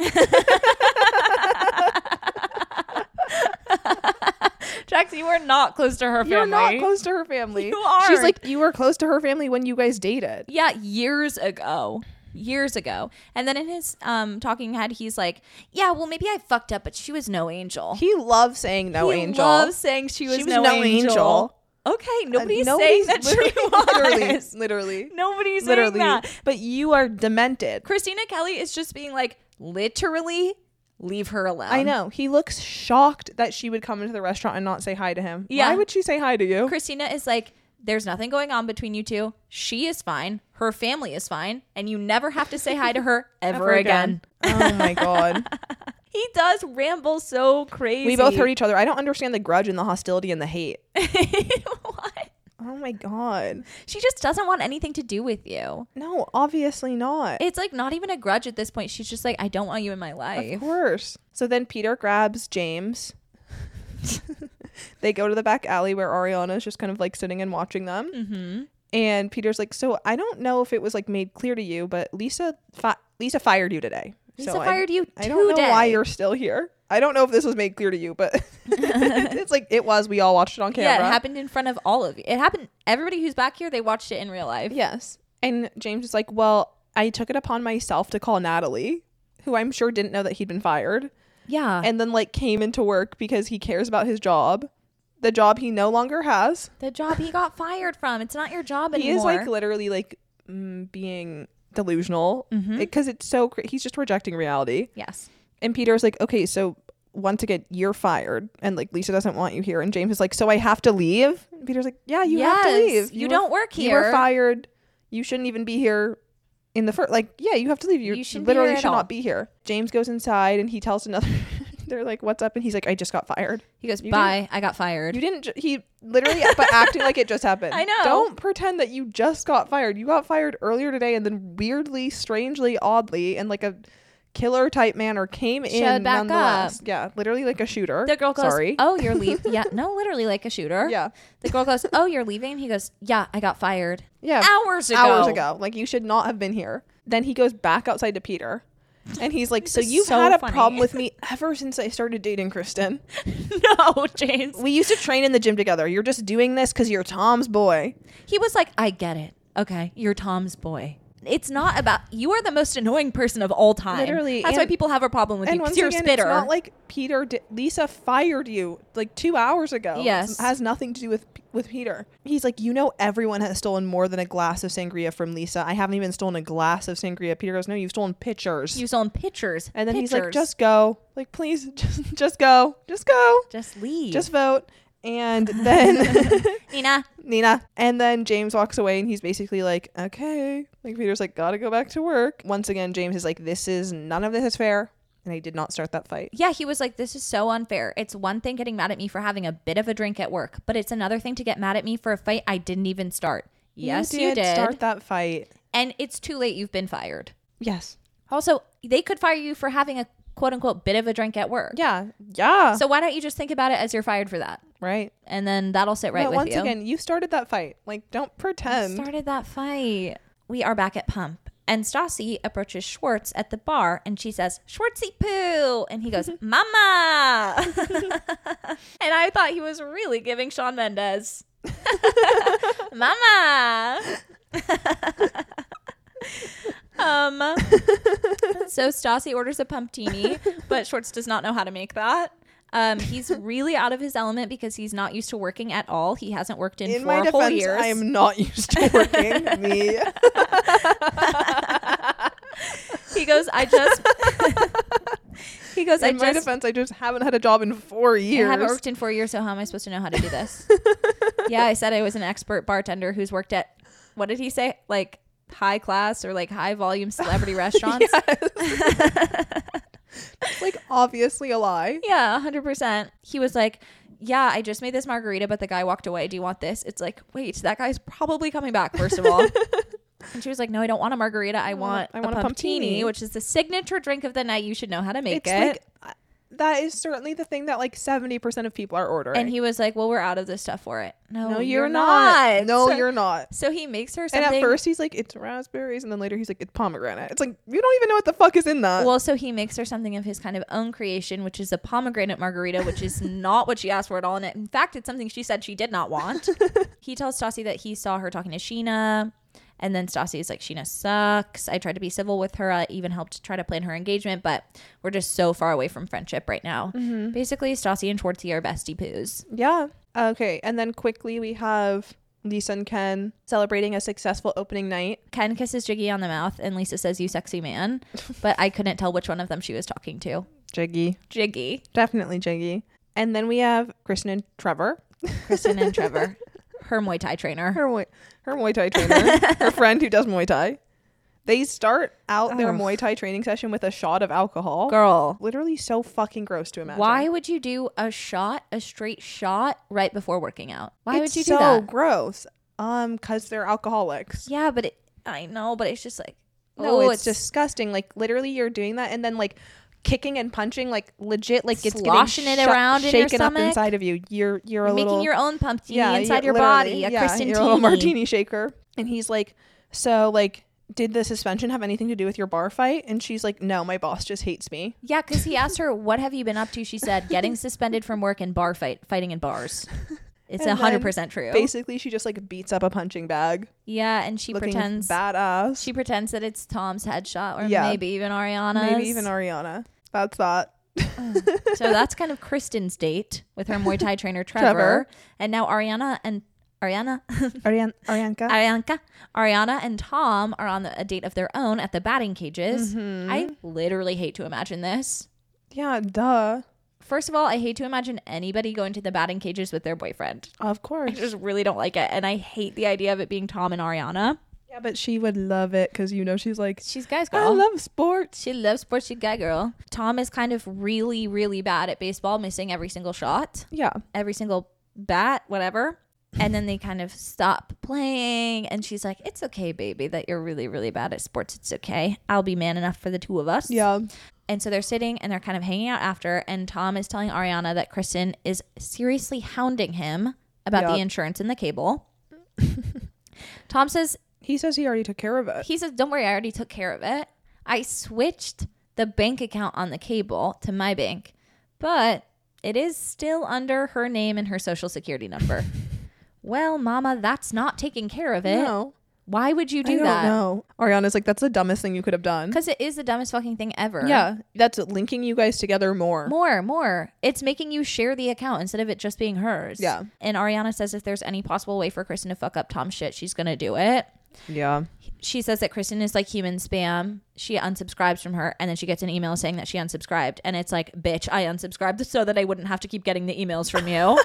Jax, you are not close to her family. You're not close to her family. You are. She's like, you were close to her family when you guys dated. Yeah, years ago. Years ago. And then in his um talking head, he's like, yeah, well, maybe I fucked up, but she was no angel. He loves saying no he angel. loves saying she was, She was no, no angel. angel. Okay, Uh, nobody's, saying that she was. literally, literally, Nobody's literally. saying that. But you are demented. Christina Kelly is just being like, literally, leave her alone. I know. He looks shocked that she would come into the restaurant and not say hi to him. Yeah. Why would she say hi to you? Christina is like, there's nothing going on between you two. She is fine. Her family is fine. And you never have to say hi to her ever, Ever again. Oh my God. He does ramble so crazy. We both hurt each other. I don't understand the grudge and the hostility and the hate. What? Oh my God. She just doesn't want anything to do with you. No, obviously not. It's like not even a grudge at this point. She's just like, I don't want you in my life. Of course. So then Peter grabs James. They go to the back alley where Ariana is just kind of like sitting and watching them. Mm-hmm. And Peter's like, so I don't know if it was like made clear to you, but Lisa fi- Lisa fired you today. Lisa so I- fired you I don't know today. why you're still here. I don't know if this was made clear to you, but it's like it was. We all watched it on camera. Yeah, it happened in front of all of you. It happened. Everybody who's back here, they watched it in real life. Yes. And James is like, well, I took it upon myself to call Natalie, who I'm sure didn't know that he'd been fired. Yeah. and then like came into work because he cares about his job, the job he no longer has. The job he got fired from. It's not your job He anymore. is like literally like mm, being delusional Mhm. because it's so cra- he's just rejecting reality. Yes. And Peter's like, okay, so once again, you're fired, and like Lisa doesn't want you here. And James is like, so I have to leave. And Peter's like, yeah, you have to Yes, leave. you were- don't work You were here. fired. You shouldn't even be here. In the first, like, yeah, you have to leave. You're, You you shouldn't be literally here at should all. not be here. James goes inside and he tells another. They're like, what's up? And he's like, I just got fired. He goes, You bye. I got fired. You didn't. Ju- he literally, but acting like it just happened. I know. Don't pretend that you just got fired. You got fired earlier today, and then weirdly, strangely, oddly, in like a killer type manner, came in Showed back up. nonetheless. Yeah, literally like a shooter. The girl goes, Sorry. oh, you're leaving. Yeah, no, literally like a shooter. Yeah. The girl goes, oh, you're leaving? And he goes, yeah, I got fired. Yeah. Hours ago. Hours ago. Like, you should not have been here. Then he goes back outside to Peter. And he's like, so is you've so had a funny. problem with me ever since I started dating Kristen. No, James. We used to train in the gym together. You're just doing this because you're Tom's boy. He was like, I get it. Okay, you're Tom's boy. It's not about, you are the most annoying person of all time. Literally, That's why and- people have a problem with you And because once you're again, a spitter. it's not like Peter, di- Lisa fired you like two hours ago. Yes. It has nothing to do with with Peter. He's like, you know, everyone has stolen more than a glass of sangria from Lisa. I haven't even stolen a glass of sangria. Peter goes, no, you've stolen pitchers. you stolen pictures. And then he's like, Pictures. just go. Like, please, just, just go. Just go. Just leave. Just vote. And then Nina. Nina. And then James walks away and he's basically like, okay. Like, Peter's like, gotta go back to work. Once again, James is like, this is, none of this is fair. And I did not start that fight. Yeah, he was like, this is so unfair. It's one thing getting mad at me for having a bit of a drink at work, but it's another thing to get mad at me for a fight I didn't even start. Yes, you did. start that fight. And it's too late. You've been fired. Yes. Also, they could fire you for having a quote unquote bit of a drink at work. Yeah. Yeah. So why don't you just think about it as you're fired for that? right. And then that'll sit right but with once you. again, you started that fight. Like, don't pretend. Started that fight. We are back at Pump. And Stassi approaches Schwartz at the bar and she says, Schwartzy poo. And he goes, Mama. And I thought he was really giving Shawn Mendes. Mama. um. So Stassi orders a pumptini, but Schwartz does not know how to make that. Um, he's really out of his element because he's not used to working at all. He hasn't worked in, In four my whole defense, years. I am not used to working. Me. He goes, I just. he goes, I In my just. defense, I just haven't had a job in four I years. haven't worked in four years, so how am I supposed to know how to do this? Yeah, I said I was an expert bartender who's worked at, what did he say? Like high class or like high volume celebrity restaurants? It's like obviously a lie. Yeah, one hundred percent. He was like, yeah, I just made this margarita, but the guy walked away. Do you want this? It's like, wait, that guy's probably coming back, first of all. And she was like, no, I don't want a margarita. I want, I want a a pumptini, pumptini. which is the signature drink of the night. You should know how to make It's it. like uh, that is certainly the thing that like seventy percent of people are ordering. And he was like, well, we're out of this stuff for it. No, no, you're, you're, not. not. No, you're not. So he makes her And something. at first he's like, it's raspberries, and then later he's like, it's pomegranate. It's like, you don't even know what the fuck is in that. Well, so he makes her something of his kind of own creation, which is a pomegranate margarita, which is not what she asked for at all. And it, in fact, it's something she said she did not want. He tells Stassi that he saw her talking to Sheena. And then Stassi is like, Sheena sucks. I tried to be civil with her. I even helped try to plan her engagement, but we're just so far away from friendship right now. Mm-hmm. Basically, Stassi and Schwartzy are bestie poos. Yeah. Okay. And then quickly we have Lisa and Ken celebrating a successful opening night. Ken kisses Jiggy on the mouth, and Lisa says, you sexy man. But I couldn't tell which one of them she was talking to. Jiggy. Jiggy. Definitely Jiggy. And then we have Kristen and Trevor. Kristen and Trevor. Her Muay Thai trainer. Her Muay, her Muay Thai trainer. Her friend who does Muay Thai. They start out their Ugh. Muay Thai training session with a shot of alcohol. Girl. Literally so fucking gross to imagine. Why would you do a shot, a straight shot, right before working out? Why it's would you do so that? gross. Um, cause they're alcoholics. Yeah, but it, I know, but it's just like, No, oh, it's, disgusting. Like literally, you're doing that, and then like kicking and punching, like legit, like it's Sloshing getting it shu- around in your shaken up stomach. inside of you. You're you're a you're making little your own pumpkin yeah, inside you're your body, literally- a yeah, Kristen you're a little Teeny. martini shaker. And he's like, so like, did the suspension have anything to do with your bar fight? And she's like, no, my boss just hates me. Yeah, because he asked her, what have you been up to? She said, getting suspended from work and bar fight, fighting in bars. It's And a hundred then percent true. Basically, she just like beats up a punching bag, Yeah, and she looking pretends badass. she pretends that it's Tom's headshot, or Yeah. maybe even Ariana's. Maybe even Ariana. That's that. So that's kind of Kristen's date with her Muay Thai trainer Trevor, Trevor. and now Ariana and Ariana, Arian- Arianka. Arianka, Ariana and Tom are on the, a date of their own at the batting cages. Mhm. I literally hate to imagine this. Yeah, duh. First of all, I hate to imagine anybody going to the batting cages with their boyfriend. Of I course. just really don't like it, and I hate the idea of it being Tom and Ariana. Yeah, but she would love it because, you know, she's like, She's guys I girl. love sports. She loves sports. She guy girl. Tom is kind of really, really bad at baseball, missing every single shot, Yeah. every single bat, whatever. And then they kind of stop playing, and she's like, "It's okay, baby, that you're really, really bad at sports. It's okay. I'll be man enough for the two of us." Yeah. And so they're sitting and they're kind of hanging out after, and Tom is telling Ariana that Kristen is seriously hounding him about Yep. the insurance and the cable. Tom says, He says he already took care of it. he says, "Don't worry, I already took care of it. I switched the bank account on the cable to my bank, but it is still under her name and her social security number." Well, mama, that's not taking care of it. No. Why would you do I don't that? know. Ariana's like, that's the dumbest thing you could have done. Because it is the dumbest fucking thing ever. Yeah. That's linking you guys together more. More, more. It's making you share the account instead of it just being hers. Yeah. And Ariana says if there's any possible way for Kristen to fuck up Tom's shit, she's going to do it. Yeah. She says that Kristen is like human spam. She unsubscribes from her, and then she gets an email saying that she unsubscribed. And it's like, bitch, I unsubscribed so that I wouldn't have to keep getting the emails from you.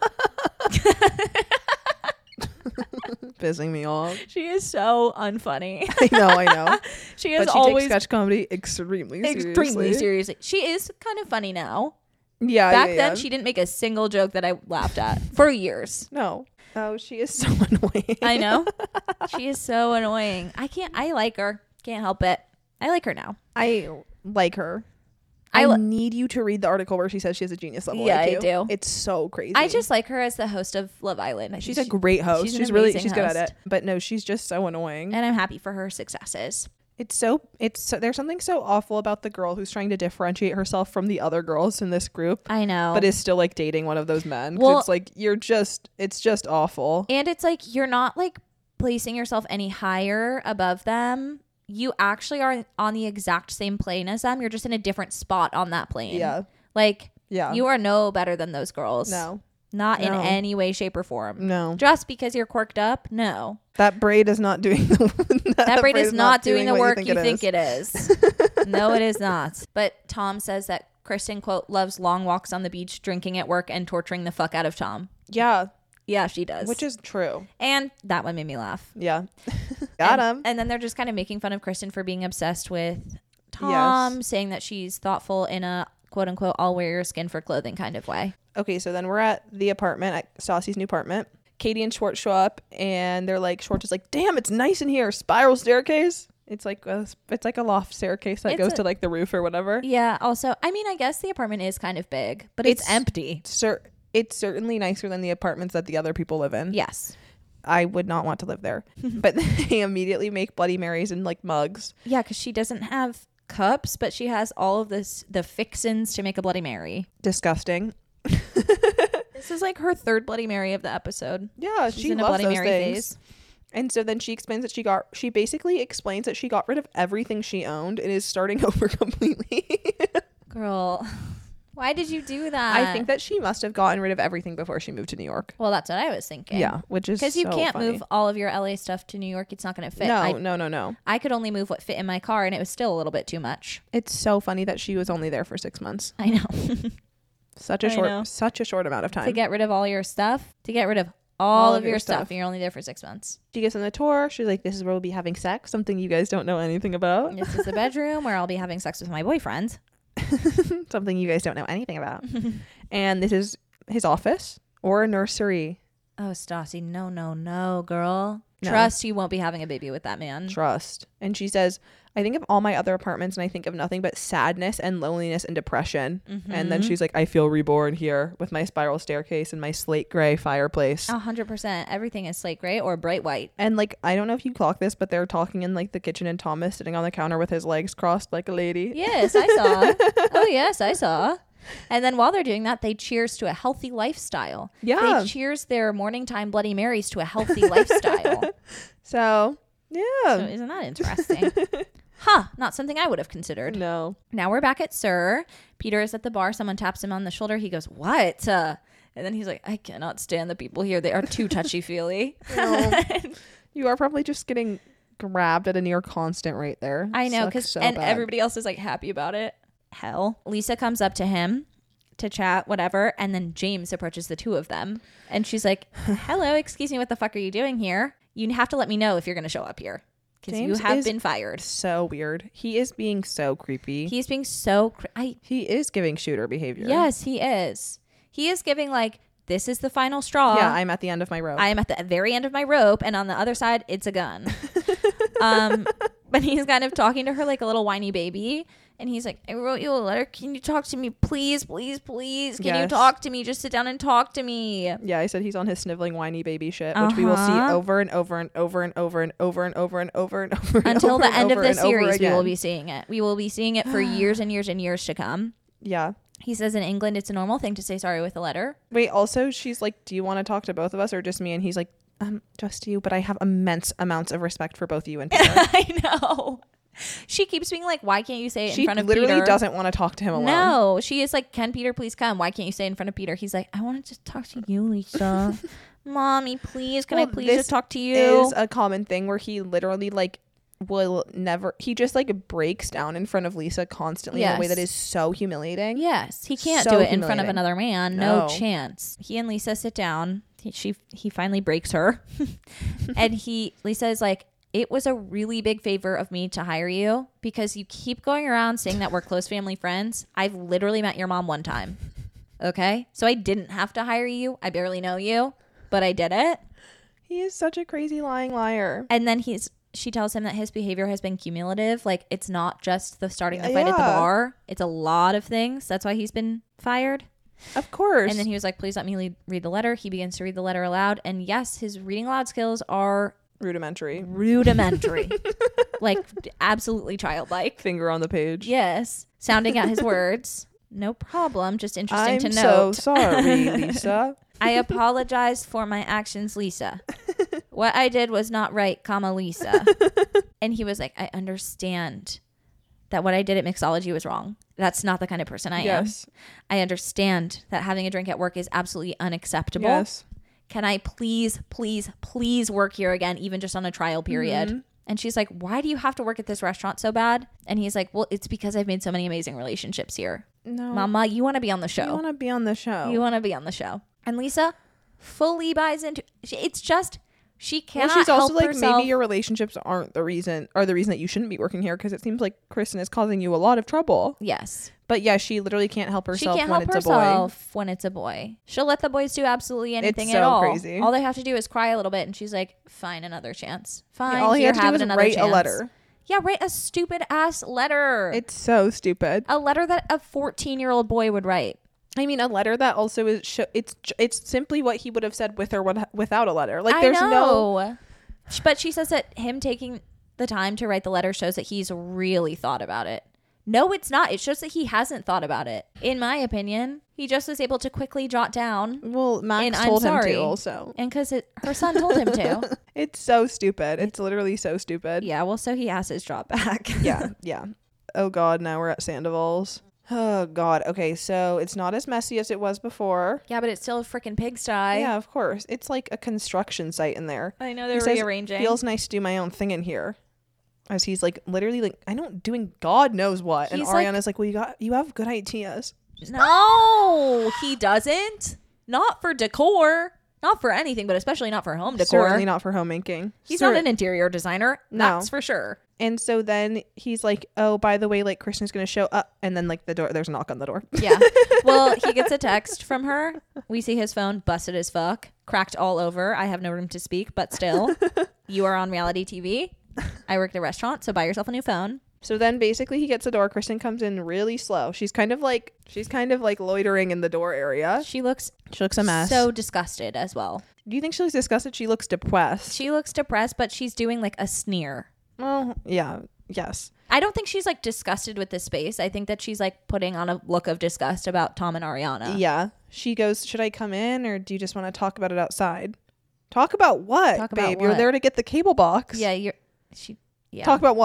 Pissing me off. She is so unfunny. I know, I know. She is But she always takes sketch comedy extremely seriously. extremely seriously. She is kind of funny now. Yeah. Back yeah, then, yeah. she didn't make a single joke that I laughed at for years. No. Oh, she is so annoying. I know. She is so annoying. I can't, I like her. Can't help it. I like her now. I like her. I I, li- need you to read the article where she says she has a genius level Yeah, I I Q. do. It's so crazy. I just like her as the host of Love Island. I She's think a great host. she's She's, an really amazing she's good at host. it. But no, she's just so annoying. and I'm happy for her successes. It's so it's so, there's something so awful about the girl who's trying to differentiate herself from the other girls in this group, I know. but is still like dating one of those men. 'Cause Well- it's like you're just it's just awful. and it's like you're not like placing yourself any higher above them. You actually are on the exact same plane as them. You're just in a different spot on that plane. Yeah. Like Yeah. you are no better than those girls. No. Not in No. any way, shape, or form. No. Just because you're quirked up, no. That braid is not doing the that, That braid is not doing the what work you it think is. it is. No, it is not. But Tom says that Kristen, quote, loves long walks on the beach, drinking at work, and torturing the fuck out of Tom. Yeah, Yeah, she does. which is true. and that one made me laugh. Yeah. Got and, him. And then they're just kind of making fun of Kristen for being obsessed with Tom, Yes. saying that she's thoughtful in a quote unquote, I'll wear your skin for clothing kind of way. Okay, so then we're at the apartment, at Stassi's new apartment. Katie and Schwartz show up, and they're like, Schwartz is like, damn, it's nice in here. Spiral staircase. It's like a, it's like a loft staircase that It's goes a- to like the roof or whatever. Yeah. Also, I mean, I guess the apartment is kind of big, but it's, It's- empty. Cer- it's certainly nicer than the apartments that the other people live in. Yes. I would not want to live there. But they immediately make Bloody Marys in like mugs. Yeah, because she doesn't have cups, but she has all of this the fixins to make a Bloody Mary. Disgusting. This is like her third Bloody Mary of the episode. Yeah, She's she in a loves Bloody those Mary things. phase. And so then she explains that she got, she basically explains that she got rid of everything she owned and is starting over completely. Girl, why did you do that? I think that she must have gotten rid of everything before she moved to New York. Well, that's what I was thinking. Yeah, which is Because you so can't funny. move all of your L A stuff to New York. It's not going to fit. No, I, no, no, no. I could only move what fit in my car, and it was still a little bit too much. It's so funny that she was only there for six months. I know. Such a I know. short, such a short amount of time. To get rid of all your stuff, to get rid of all, All of of your your stuff, stuff. and you're only there for six months. She gives them the tour. She's like, "This is where we'll be having sex. Something you guys don't know anything about. This is the bedroom where I'll be having sex with my boyfriend. Something you guys don't know anything about." And this is his office or a nursery. Oh, Stassi, no, no, no, girl. No. Trust you won't be having a baby with that man. Trust. And she says, I think of all my other apartments and I think of nothing but sadness and loneliness and depression. And then Mhm. she's like, I feel reborn here with my spiral staircase and my slate gray fireplace. A hundred percent. Everything is slate gray or bright white. And like, I don't know if you clock this, but they're talking in like the kitchen and Thomas sitting on the counter with his legs crossed like a lady. Yes, I saw. Oh, yes, I saw. And then while they're doing that, they cheers to a healthy lifestyle. Yeah. They cheers their morning time Bloody Marys to a healthy lifestyle. So, yeah. So isn't that interesting? Huh, not something I would have considered. No. Now we're back at Sir. Peter is at the bar. Someone taps him on the shoulder. He goes, what? Uh, and then he's like, I cannot stand the people here. They are too touchy-feely. No. You are probably just getting grabbed at a near constant rate there. I know, Sucks because so and bad. everybody else is like happy about it. Hell. Lisa comes up to him to chat, whatever, and then James approaches the two of them. And she's like, hello, excuse me, what the fuck are you doing here? You have to let me know if you're going to show up here. Because you James have is been fired. So weird. He is being so creepy. He's being so... Cr- I He is giving shooter behavior. Yes, he is. He is giving like, this is the final straw. Yeah, I'm at the end of my rope. I am at the very end of my rope, and on the other side, it's a gun. um, but he's kind of talking to her like a little whiny baby. And he's like, I wrote you a letter. Can you talk to me? Please, please, please. Can you Yes. talk to me? Just sit down and talk to me. Yeah, I said he's on his sniveling whiny baby shit, which we will see Uh-huh. over and over and over and over and over and over and over and over and Until over the and end of over the and over series, we will again. be seeing it. We will be seeing it for years and years and years to come. Yeah. He says in England, it's a normal thing to say sorry with a letter. Wait, also, she's like, do you want to talk to both of us or just me? And he's like, um, just you, but I have immense amounts of respect for both you and Peter. I know. She keeps being like, why can't you say it She in front of literally Peter? doesn't want to talk to him alone. No, she is like, can Peter please come? Why can't you say it in front of Peter? He's like, I want to just talk to you, Lisa. Mommy, please, can Well, I please this just talk to you? Is a common thing where he literally like will never, he just like breaks down in front of Lisa constantly in a way Yes. that is so humiliating. Yes, he can't So do it in front of humiliating. another man. No. No. chance. He and Lisa sit down. He, she he finally breaks her, and he Lisa is like, it was a really big favor of me to hire you because you keep going around saying that we're close family friends. I've literally met your mom one time. Okay, so I didn't have to hire you. I barely know you, but I did it. He is such a crazy lying liar. And then he's she tells him that his behavior has been cumulative. Like, it's not just the starting the fight at the Yeah. bar. It's a lot of things. That's why he's been fired. Of course. And then he was like, please let me lead, read the letter. He begins to read the letter aloud. And yes, his reading aloud skills are rudimentary. rudimentary. Like, absolutely childlike. Finger on the page. Yes. Sounding out his words. No problem. Just interesting I'm to so note. sorry, Lisa. I apologize for my actions, Lisa. What I did was not right, comma, Lisa. And he was like, I understand that what I did at mixology was wrong. That's not the kind of person I Yes. am. I understand that having a drink at work is absolutely unacceptable. Yes. Can I please, please, please work here again, even just on a trial period? Mm-hmm. And she's like, why do you have to work at this restaurant so bad? And he's like, well, it's because I've made so many amazing relationships here. No. Mama, you want to be on the show. You want to be on the show. You want to be on the show. And Lisa fully buys into it's just she well, cannot she's also help like, herself. maybe your relationships aren't the reason, or the reason that you shouldn't be working here, because it seems like Kristen is causing you a lot of trouble. Yes. But yeah, she literally can't help herself She can't when help it's a boy. herself when it's a boy. She'll let the boys do absolutely anything It's at so all. crazy. All they have to do is cry a little bit, and she's like, "Fine, another chance. Fine, Yeah, all he here, had to do have was it, another write chance." a letter. Yeah, write a stupid ass letter. It's so stupid. a letter that a fourteen year old boy would write. I mean, a letter that also is sh- it's j- it's simply what he would have said with or with- without a letter. Like, I there's no. know. But she says that him taking the time to write the letter shows that he's really thought about it. No, it's not. It shows that he hasn't thought about it. In my opinion, he just was able to quickly jot down. Well, Max And I'm told him sorry. to also. And because her son told him to. It's so stupid. It's literally so stupid. Yeah, well, so he has his job back. yeah, yeah. Oh God, now we're at Sandoval's. Oh God. Okay, so it's not as messy as it was before. Yeah, but it's still a freaking pigsty. Yeah, of course. It's like a construction site in there. I know He they're says, rearranging. feels nice to do my own thing in here. As he's like literally like, I don't doing God knows what. And He's like- Ariana's like, well, you got you have good ideas. No, he doesn't. Not for decor. Not for anything, but especially not for home decor. Certainly not for homemaking. He's Cer- not an interior designer. No. That's for sure. And so then he's like, oh, by the way, like Kristen's gonna show up, and then like the door, there's a knock on the door. Yeah. Well, he gets a text from her. We see his phone busted as fuck, cracked all over. I have no room to speak, but still, you are on reality T V. I work at a restaurant, so buy yourself a new phone. So then basically he gets the door. Kristen comes in really slow. She's kind of like she's kind of like loitering in the door area. She looks She looks a mess. so disgusted as well. Do you think she looks disgusted? She looks depressed. She looks depressed, but she's doing like a sneer. Well, yeah, yes. I don't think she's like disgusted with this space. I think that she's like putting on a look of disgust about Tom and Ariana. Yeah. She goes, should I come in, or do you just want to talk about it outside? Talk about what, Talk about babe? You're what? there to get the cable box. Yeah, you're she yeah. Talk about what?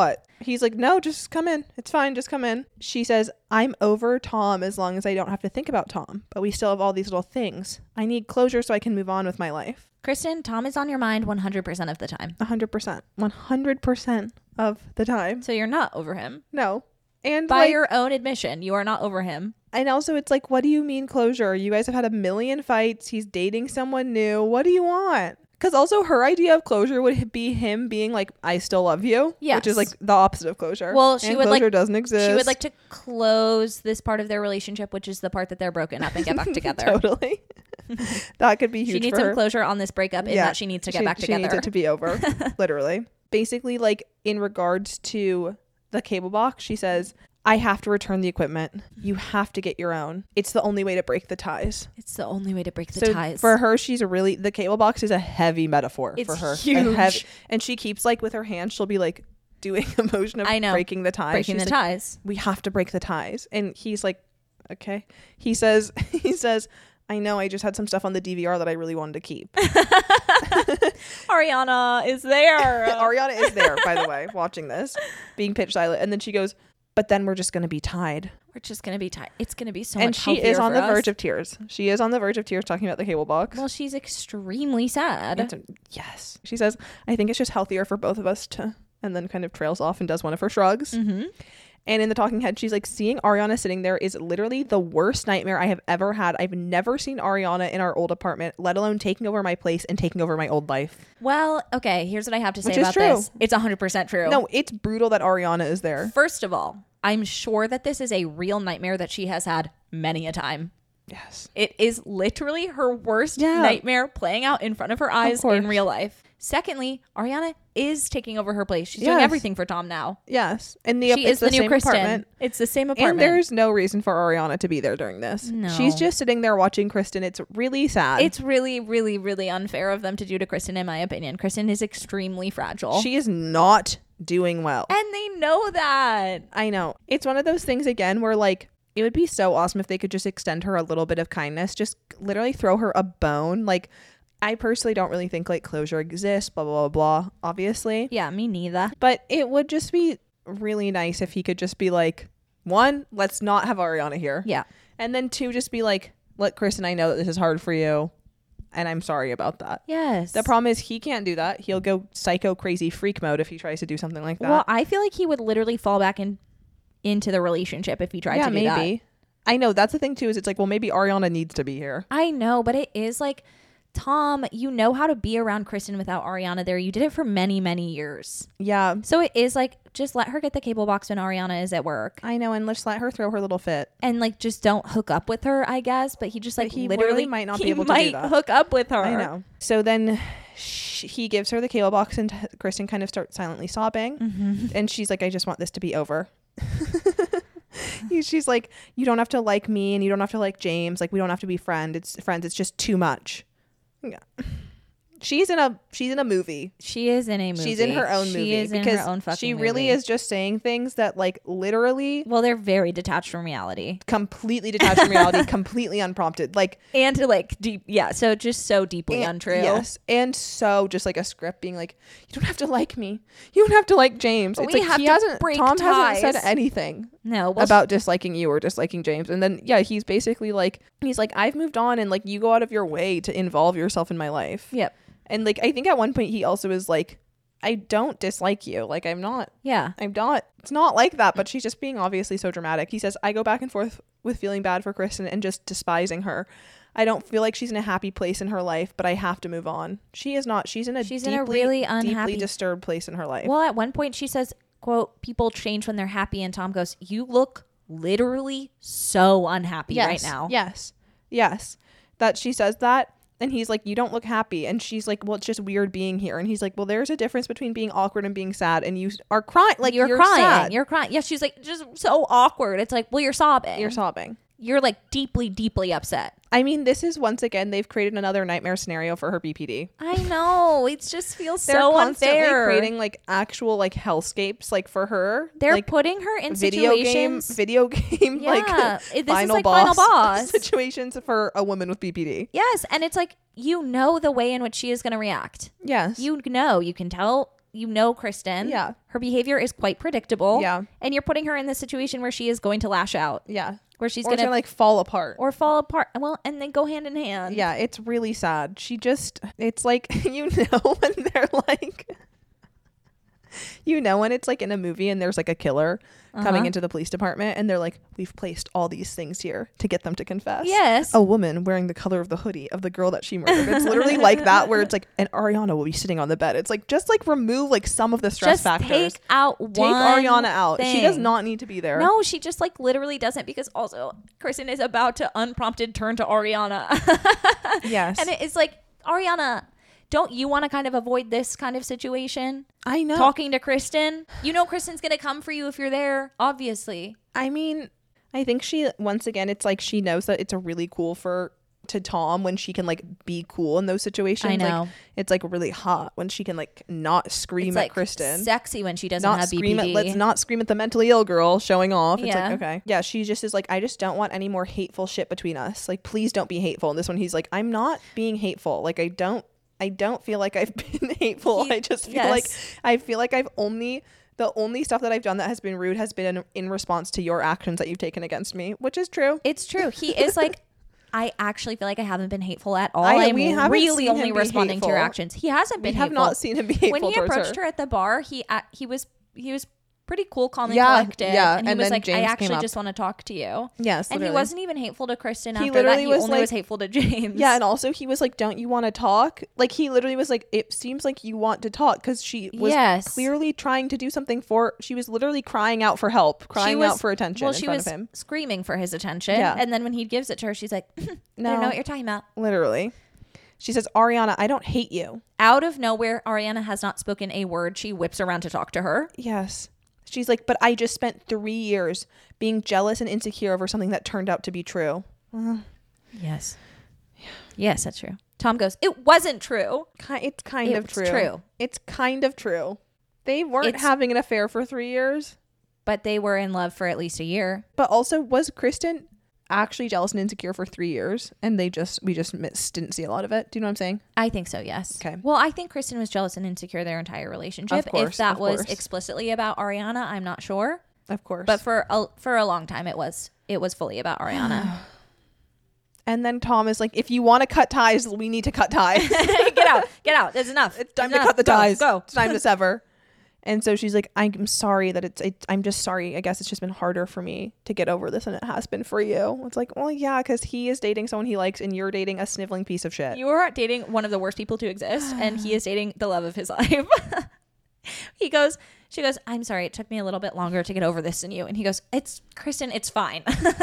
He's like, no, just come in. It's fine. Just come in. She says, I'm over Tom as long as I don't have to think about Tom. But we still have all these little things. I need closure so I can move on with my life. Kristen, Tom is on your mind one hundred percent of the time. one hundred percent. one hundred percent of the time. So you're not over him. No. And By like, your own admission, you are not over him. and also it's like, what do you mean closure? You guys have had a million fights. He's dating someone new. What do you want? Because also her idea of closure would be him being like, I still love you. Yes. Which is like the opposite of closure. Well, she and would closure like doesn't exist. She would like to close this part of their relationship, which is the part that they're broken up and get back together. Totally. That could be huge She needs for some her. closure on this breakup, and Yeah. that she needs to get she, back she together. needs it to be over. Literally. Basically, like in regards to the cable box, she says, I have to return the equipment. You have to get your own. It's the only way to break the ties. It's the only way to break the So ties. for her, she's a really, the cable box is a heavy metaphor It's for her. A huge. heavy- and she keeps like with her hands, she'll be like doing a motion of I know. breaking the ties. breaking She's the like, ties. we have to break the ties. And he's like, okay. He says, he says, I know I just had some stuff on the D V R that I really wanted to keep. Ariana is there. Ariana is there, by the way, watching this, being pitch silent. And then she goes, but then we're just going to be tied. We're just gonna be tight. It's gonna be so And much she healthier is on for the us. verge of tears. She is on the verge of tears talking about the cable box. Well, she's extremely sad. It's a- yes. She says, I think it's just healthier for both of us to, and then kind of trails off and does one of her shrugs. Mm-hmm. And in the talking head, she's like, seeing Ariana sitting there is literally the worst nightmare I have ever had. I've never seen Ariana in our old apartment, let alone taking over my place and taking over my old life. Well, okay. Here's what I have to say Which is about true. this. It's one hundred percent true. No, it's brutal that Ariana is there. First of all, I'm sure that this is a real nightmare that she has had many a time. Yes. It is literally her worst Yeah. nightmare playing out in front of her eyes course. in real life. Secondly, Ariana is taking over her place. She's doing Yes. everything for Tom now. Yes. And the, She it's is the, new same Kristen. apartment. It's the same apartment. And there's no reason for Ariana to be there during this. No. She's just sitting there watching Kristen. It's really sad. It's really, really, really unfair of them to do to Kristen, in my opinion. Kristen is extremely fragile. She is not doing well. and they know that. I know. It's one of those things again where like it would be so awesome if they could just extend her a little bit of kindness, just literally throw her a bone. Like I personally don't really think like closure exists, blah blah blah, blah obviously. Yeah, me neither. But it would just be really nice if he could just be like, one, let's not have Ariana here. Yeah. And then two, just be like, let Kristen, I know that this is hard for you. And I'm sorry about that. Yes. The problem is he can't do that. He'll go psycho crazy freak mode if he tries to do something like that. Well, I feel like he would literally fall back in into the relationship if he tried yeah, to do maybe. that. I know. That's the thing too, is it's like, well, maybe Ariana needs to be here. I know, but it is like, Tom, you know how to be around Kristen without Ariana there. You did it for many, many years. Yeah. So it is like, just let her get the cable box when Ariana is at work. I know. And let's let her throw her little fit. And like, just don't hook up with her, I guess. But he just like But he literally literally might not be he able to do might that. hook up with her. I know. So then sh- he gives her the cable box and t- Kristen kind of starts silently sobbing. Mm-hmm. And she's like, I just want this to be over. He- she's like, you don't have to like me and you don't have to like James. Like, we don't have to be friend. It's friends. It's just too much. Yeah. She's in a she's in a movie. She is in a movie. She's in her own movie. She is in because her own fucking she really movie. is just saying things that like literally Well, they're very detached from reality. completely detached from reality, completely unprompted. Like And like deep, yeah. So just so deeply and- untrue. Yes. And so just like a script being like, you don't have to like me. You don't have to like James. But It's we like have he to hasn't break Tom hasn't said ties. anything No. Well, about disliking you or disliking James. And then yeah, he's basically like he's like, I've moved on and like you go out of your way to involve yourself in my life. Yep. And like I think at one point he also is like, I don't dislike you. Like I'm not Yeah. I'm not it's not like that, but she's just being obviously so dramatic. He says, I go back and forth with feeling bad for Kristen and just despising her. I don't feel like she's in a happy place in her life, but I have to move on. She is not. She's in a She's deeply, in a really unhappy- deeply disturbed place in her life. Well, at one point she says, "quote People change when they're happy," and Tom goes, "You look literally so unhappy yes, right now." Yes. Yes. That she says that. And he's like, you don't look happy. And she's like, well, it's just weird being here. And he's like, well, there's a difference between being awkward and being sad. And you are crying. Like, you're, you're, crying. sad. You're crying. Yeah, she's like, just so awkward. It's like, well, you're sobbing. You're sobbing. You're like deeply, deeply upset. I mean, this is once again, they've created another nightmare scenario for her B P D. I know. It just feels They're so constantly unfair. creating like actual like hellscapes like for her. They're like, putting her in video game, situations. video game Yeah. like It- this is final like boss, Final Boss. situations for a woman with B P D. Yes, and it's like you know the way in which she is going to react. Yes. You know, you can tell you know Kristen. Yeah. Her behavior is quite predictable. Yeah. And you're putting her in this situation where she is going to lash out. Yeah. Where she's Or going it's to gonna like fall apart. or fall apart. Well, and then go hand in hand. Yeah, it's really sad. She just, it's like, you know, when they're like, you know, when it's like in a movie and there's like a killer Uh-huh. coming into the police department and they're like, we've placed all these things here to get them to confess. Yes. A woman wearing the color of the hoodie of the girl that she murdered. It's literally like that, where it's like, and Ariana will be sitting on the bed. It's like, just like remove like some of the stress Just factors. take out one Take Ariana out. She does thing. not need to be there. No, she just like literally doesn't, because also Kristen is about to unprompted turn to Ariana. Yes. And it is like, Ariana, don't you want to kind of avoid this kind of situation? I know. Talking to Kristen? You know Kristen's going to come for you if you're there, obviously. I mean, I think she, once again, it's like she knows that it's a really cool for to Tom when she can like be cool in those situations. I know. Like, it's like really hot when she can like not scream It's at like Kristen. sexy when she doesn't Not have scream B P D. at, let's not scream at the mentally ill girl showing off. It's Yeah. like, okay. Yeah, she just is like, I just don't want any more hateful shit between us. Like, please don't be hateful. And this one, he's like, I'm not being hateful. Like, I don't, I don't feel like I've been hateful. He- I just feel yes. like, I feel like I've only, the only stuff that I've done that has been rude has been in, in response to your actions that you've taken against me, which is true. It's true. He is like, I actually feel like I haven't been hateful at all. I- I'm we haven't really seen only him be responding to your hateful. actions. He hasn't We been have hateful. not seen him be hateful When he towards approached her. her at the bar, he uh, he was he was pretty cool, calm, and Yeah, collected. yeah, And he and was then like, James I came actually up. just want to talk to you. Yes, And literally. he wasn't even hateful to Kristen He after that. literally He was only like- was hateful to James. Yeah, and also he was like, don't you want to talk? Like, he literally was like, it seems like you want to talk, because she was Yes. clearly trying to do something for, she was literally crying out for help, crying was- out for attention Well, in she front was of him. screaming for his attention. Yeah. And then when he gives it to her, she's like, I No. don't know what you're talking about. Literally. She says, Ariana, I don't hate you. Out of nowhere, Ariana has not spoken a word. She whips around to talk to her. Yes. She's like, but I just spent three years being jealous and insecure over something that turned out to be true. Yes. Yes, that's true. Tom goes, it wasn't true. Ki- It's kind of It's true. true. It's kind of true. They weren't It's- having an affair for three years. But they were in love for at least a year. But also, was Kristen actually jealous and insecure for three years? And they just, we just missed, didn't see a lot of it. Do you know what I'm saying? I think so, yes. Okay. Well, I think Kristen was jealous and insecure their entire relationship. Of course, if that of was course. explicitly about Ariana, I'm not sure. Of course. But for a, for a long time, it was it was fully about Ariana. And then Tom is like, if you want to cut ties, we need to cut ties. Get out. Get out. There's enough. It's time There's to cut the enough. ties. Go. It's time to sever. And so she's like, I'm sorry that it's, it, I'm just sorry. I guess it's just been harder for me to get over this than it has been for you. It's like, well, yeah, because he is dating someone he likes and you're dating a sniveling piece of shit. You are dating one of the worst people to exist, and he is dating the love of his life. He goes, she goes, I'm sorry, it took me a little bit longer to get over this than you. And he goes, it's Kristen, it's fine.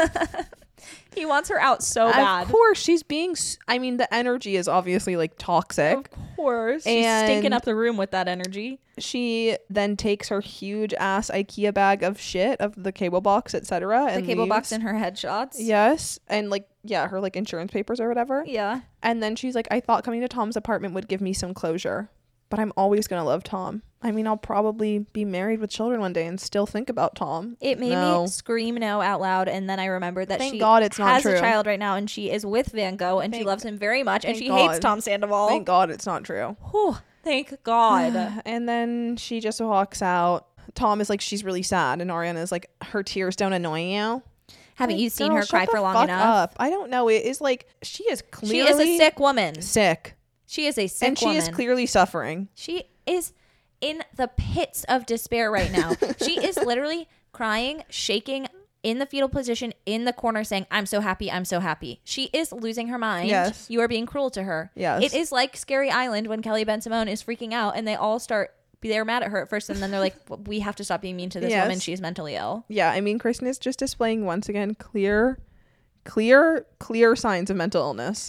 He wants her out so bad. Of course, she's being, s- I mean, the energy is obviously like toxic. Of course. She's And- stinking up the room with that energy. She then takes her huge ass IKEA bag of shit, of the cable box, et cetera. The and cable box leaves. and her headshots. Yes. And like, yeah, her like insurance papers or whatever. Yeah. And then she's like, I thought coming to Tom's apartment would give me some closure, but I'm always going to love Tom. I mean, I'll probably be married with children one day and still think about Tom. It made No. me scream no out loud, and then I remembered that Thank she God it's not has true. a child right now, and she is with Van Gogh, and she Thank- loves him very much, and thank she hates God. Tom Sandoval. Thank God it's not true. Whew, thank God. And then she just walks out. Tom is like, she's really sad. And Ariana is like, her tears don't annoy you. Haven't Like, you seen girl, her shut cry the for long fuck enough? Up. I don't know. It is like, she is She clearly is a sick woman. sick. She is a sick And she woman. is clearly suffering. She is in the pits of despair right now. She is literally crying, shaking in the fetal position in the corner saying, I'm so happy, I'm so happy. She is losing her mind. Yes. You are being cruel to her. Yes. It is like Scary Island when Kelly Ben Simone is freaking out and they all start, they're mad at her at first and then they're like, we have to stop being mean to this Yes. woman. She's mentally ill. Yeah, I mean, Kristen is just displaying once again clear, clear, clear signs of mental illness.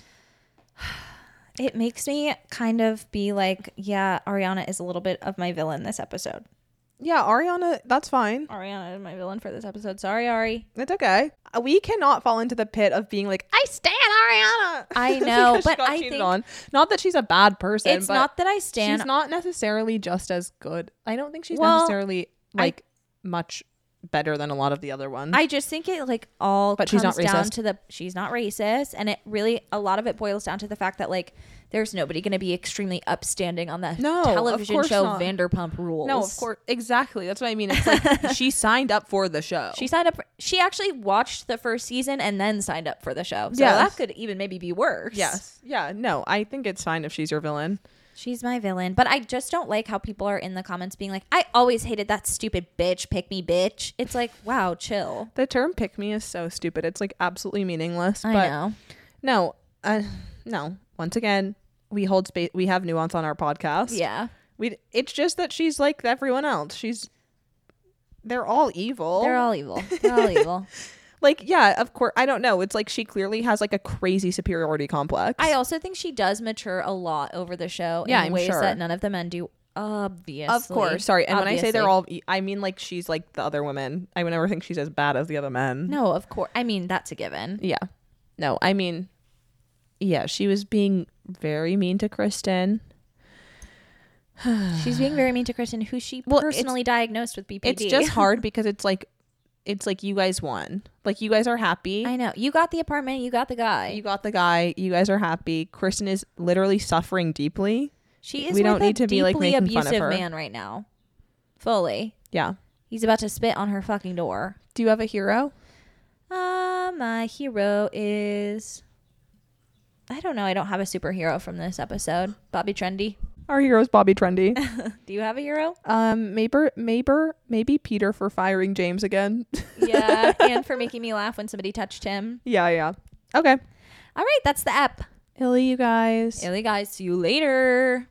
It makes me kind of be like, yeah, Ariana is a little bit of my villain this episode. Yeah, Ariana, that's fine. Ariana is my villain for this episode. Sorry, Ari. It's okay. Uh, We cannot fall into the pit of being like, I stand Ariana. I know, Because she but got I cheated think on. Not that she's a bad person. it's but not that I stand. she's not necessarily just as good. I don't think she's Well, necessarily like much better than a lot of the other ones. I just think it like all But comes she's not down racist. to the she's not racist, and it really a lot of it boils down to the fact that like there's nobody going to be extremely upstanding on the No, of television course show not. Vanderpump Rules. No, of course, exactly. That's what I mean. It's like she signed up for the show. She signed up. For, she actually watched the first season and then signed up for the show. So Yes. that could even maybe be worse. Yes. Yeah. No, I think it's fine if she's your villain. She's my villain. But I just don't like how people are in the comments being like, I always hated that stupid bitch. Pick me, bitch. It's like, wow, chill. The term "pick me" is so stupid. It's like absolutely meaningless. I but know. No, uh, no. Once again, we hold space. We have nuance on our podcast. Yeah. We. It's just that she's like everyone else. She's. They're all evil. They're all evil. They're all evil. Like, yeah, of course. I don't know. It's like she clearly has like a crazy superiority complex. I also think she does mature a lot over the show Yeah, in I'm ways sure. that none of the men do. Obviously. Of course. Sorry. And when I say they're Obviously. all, I mean like she's like the other women. I would never think she's as bad as the other men. No, of course. I mean, that's a given. Yeah. No, I mean, yeah, she was being very mean to Kristen. She's being very mean to Kristen, who she Well, it's- personally diagnosed with B P D. It's just hard because it's like, it's like you guys won. Like you guys are happy. I know. You got the apartment. You got the guy. You got the guy. You guys are happy. Kristen is literally suffering deeply. She is We with don't a need to be, like, deeply making fun of abusive her. man right now. Fully. Yeah. He's about to spit on her fucking door. Do you have a hero? Uh, my hero is... I don't know. I don't have a superhero from this episode. Bobby Trendy. Our hero is Bobby Trendy. Do you have a hero? um, maybe, maybe, maybe Peter for firing James again. Yeah. And for making me laugh when somebody touched him. yeah, yeah. Okay. All right. That's the app. Illy, you guys. Illy guys. See you later.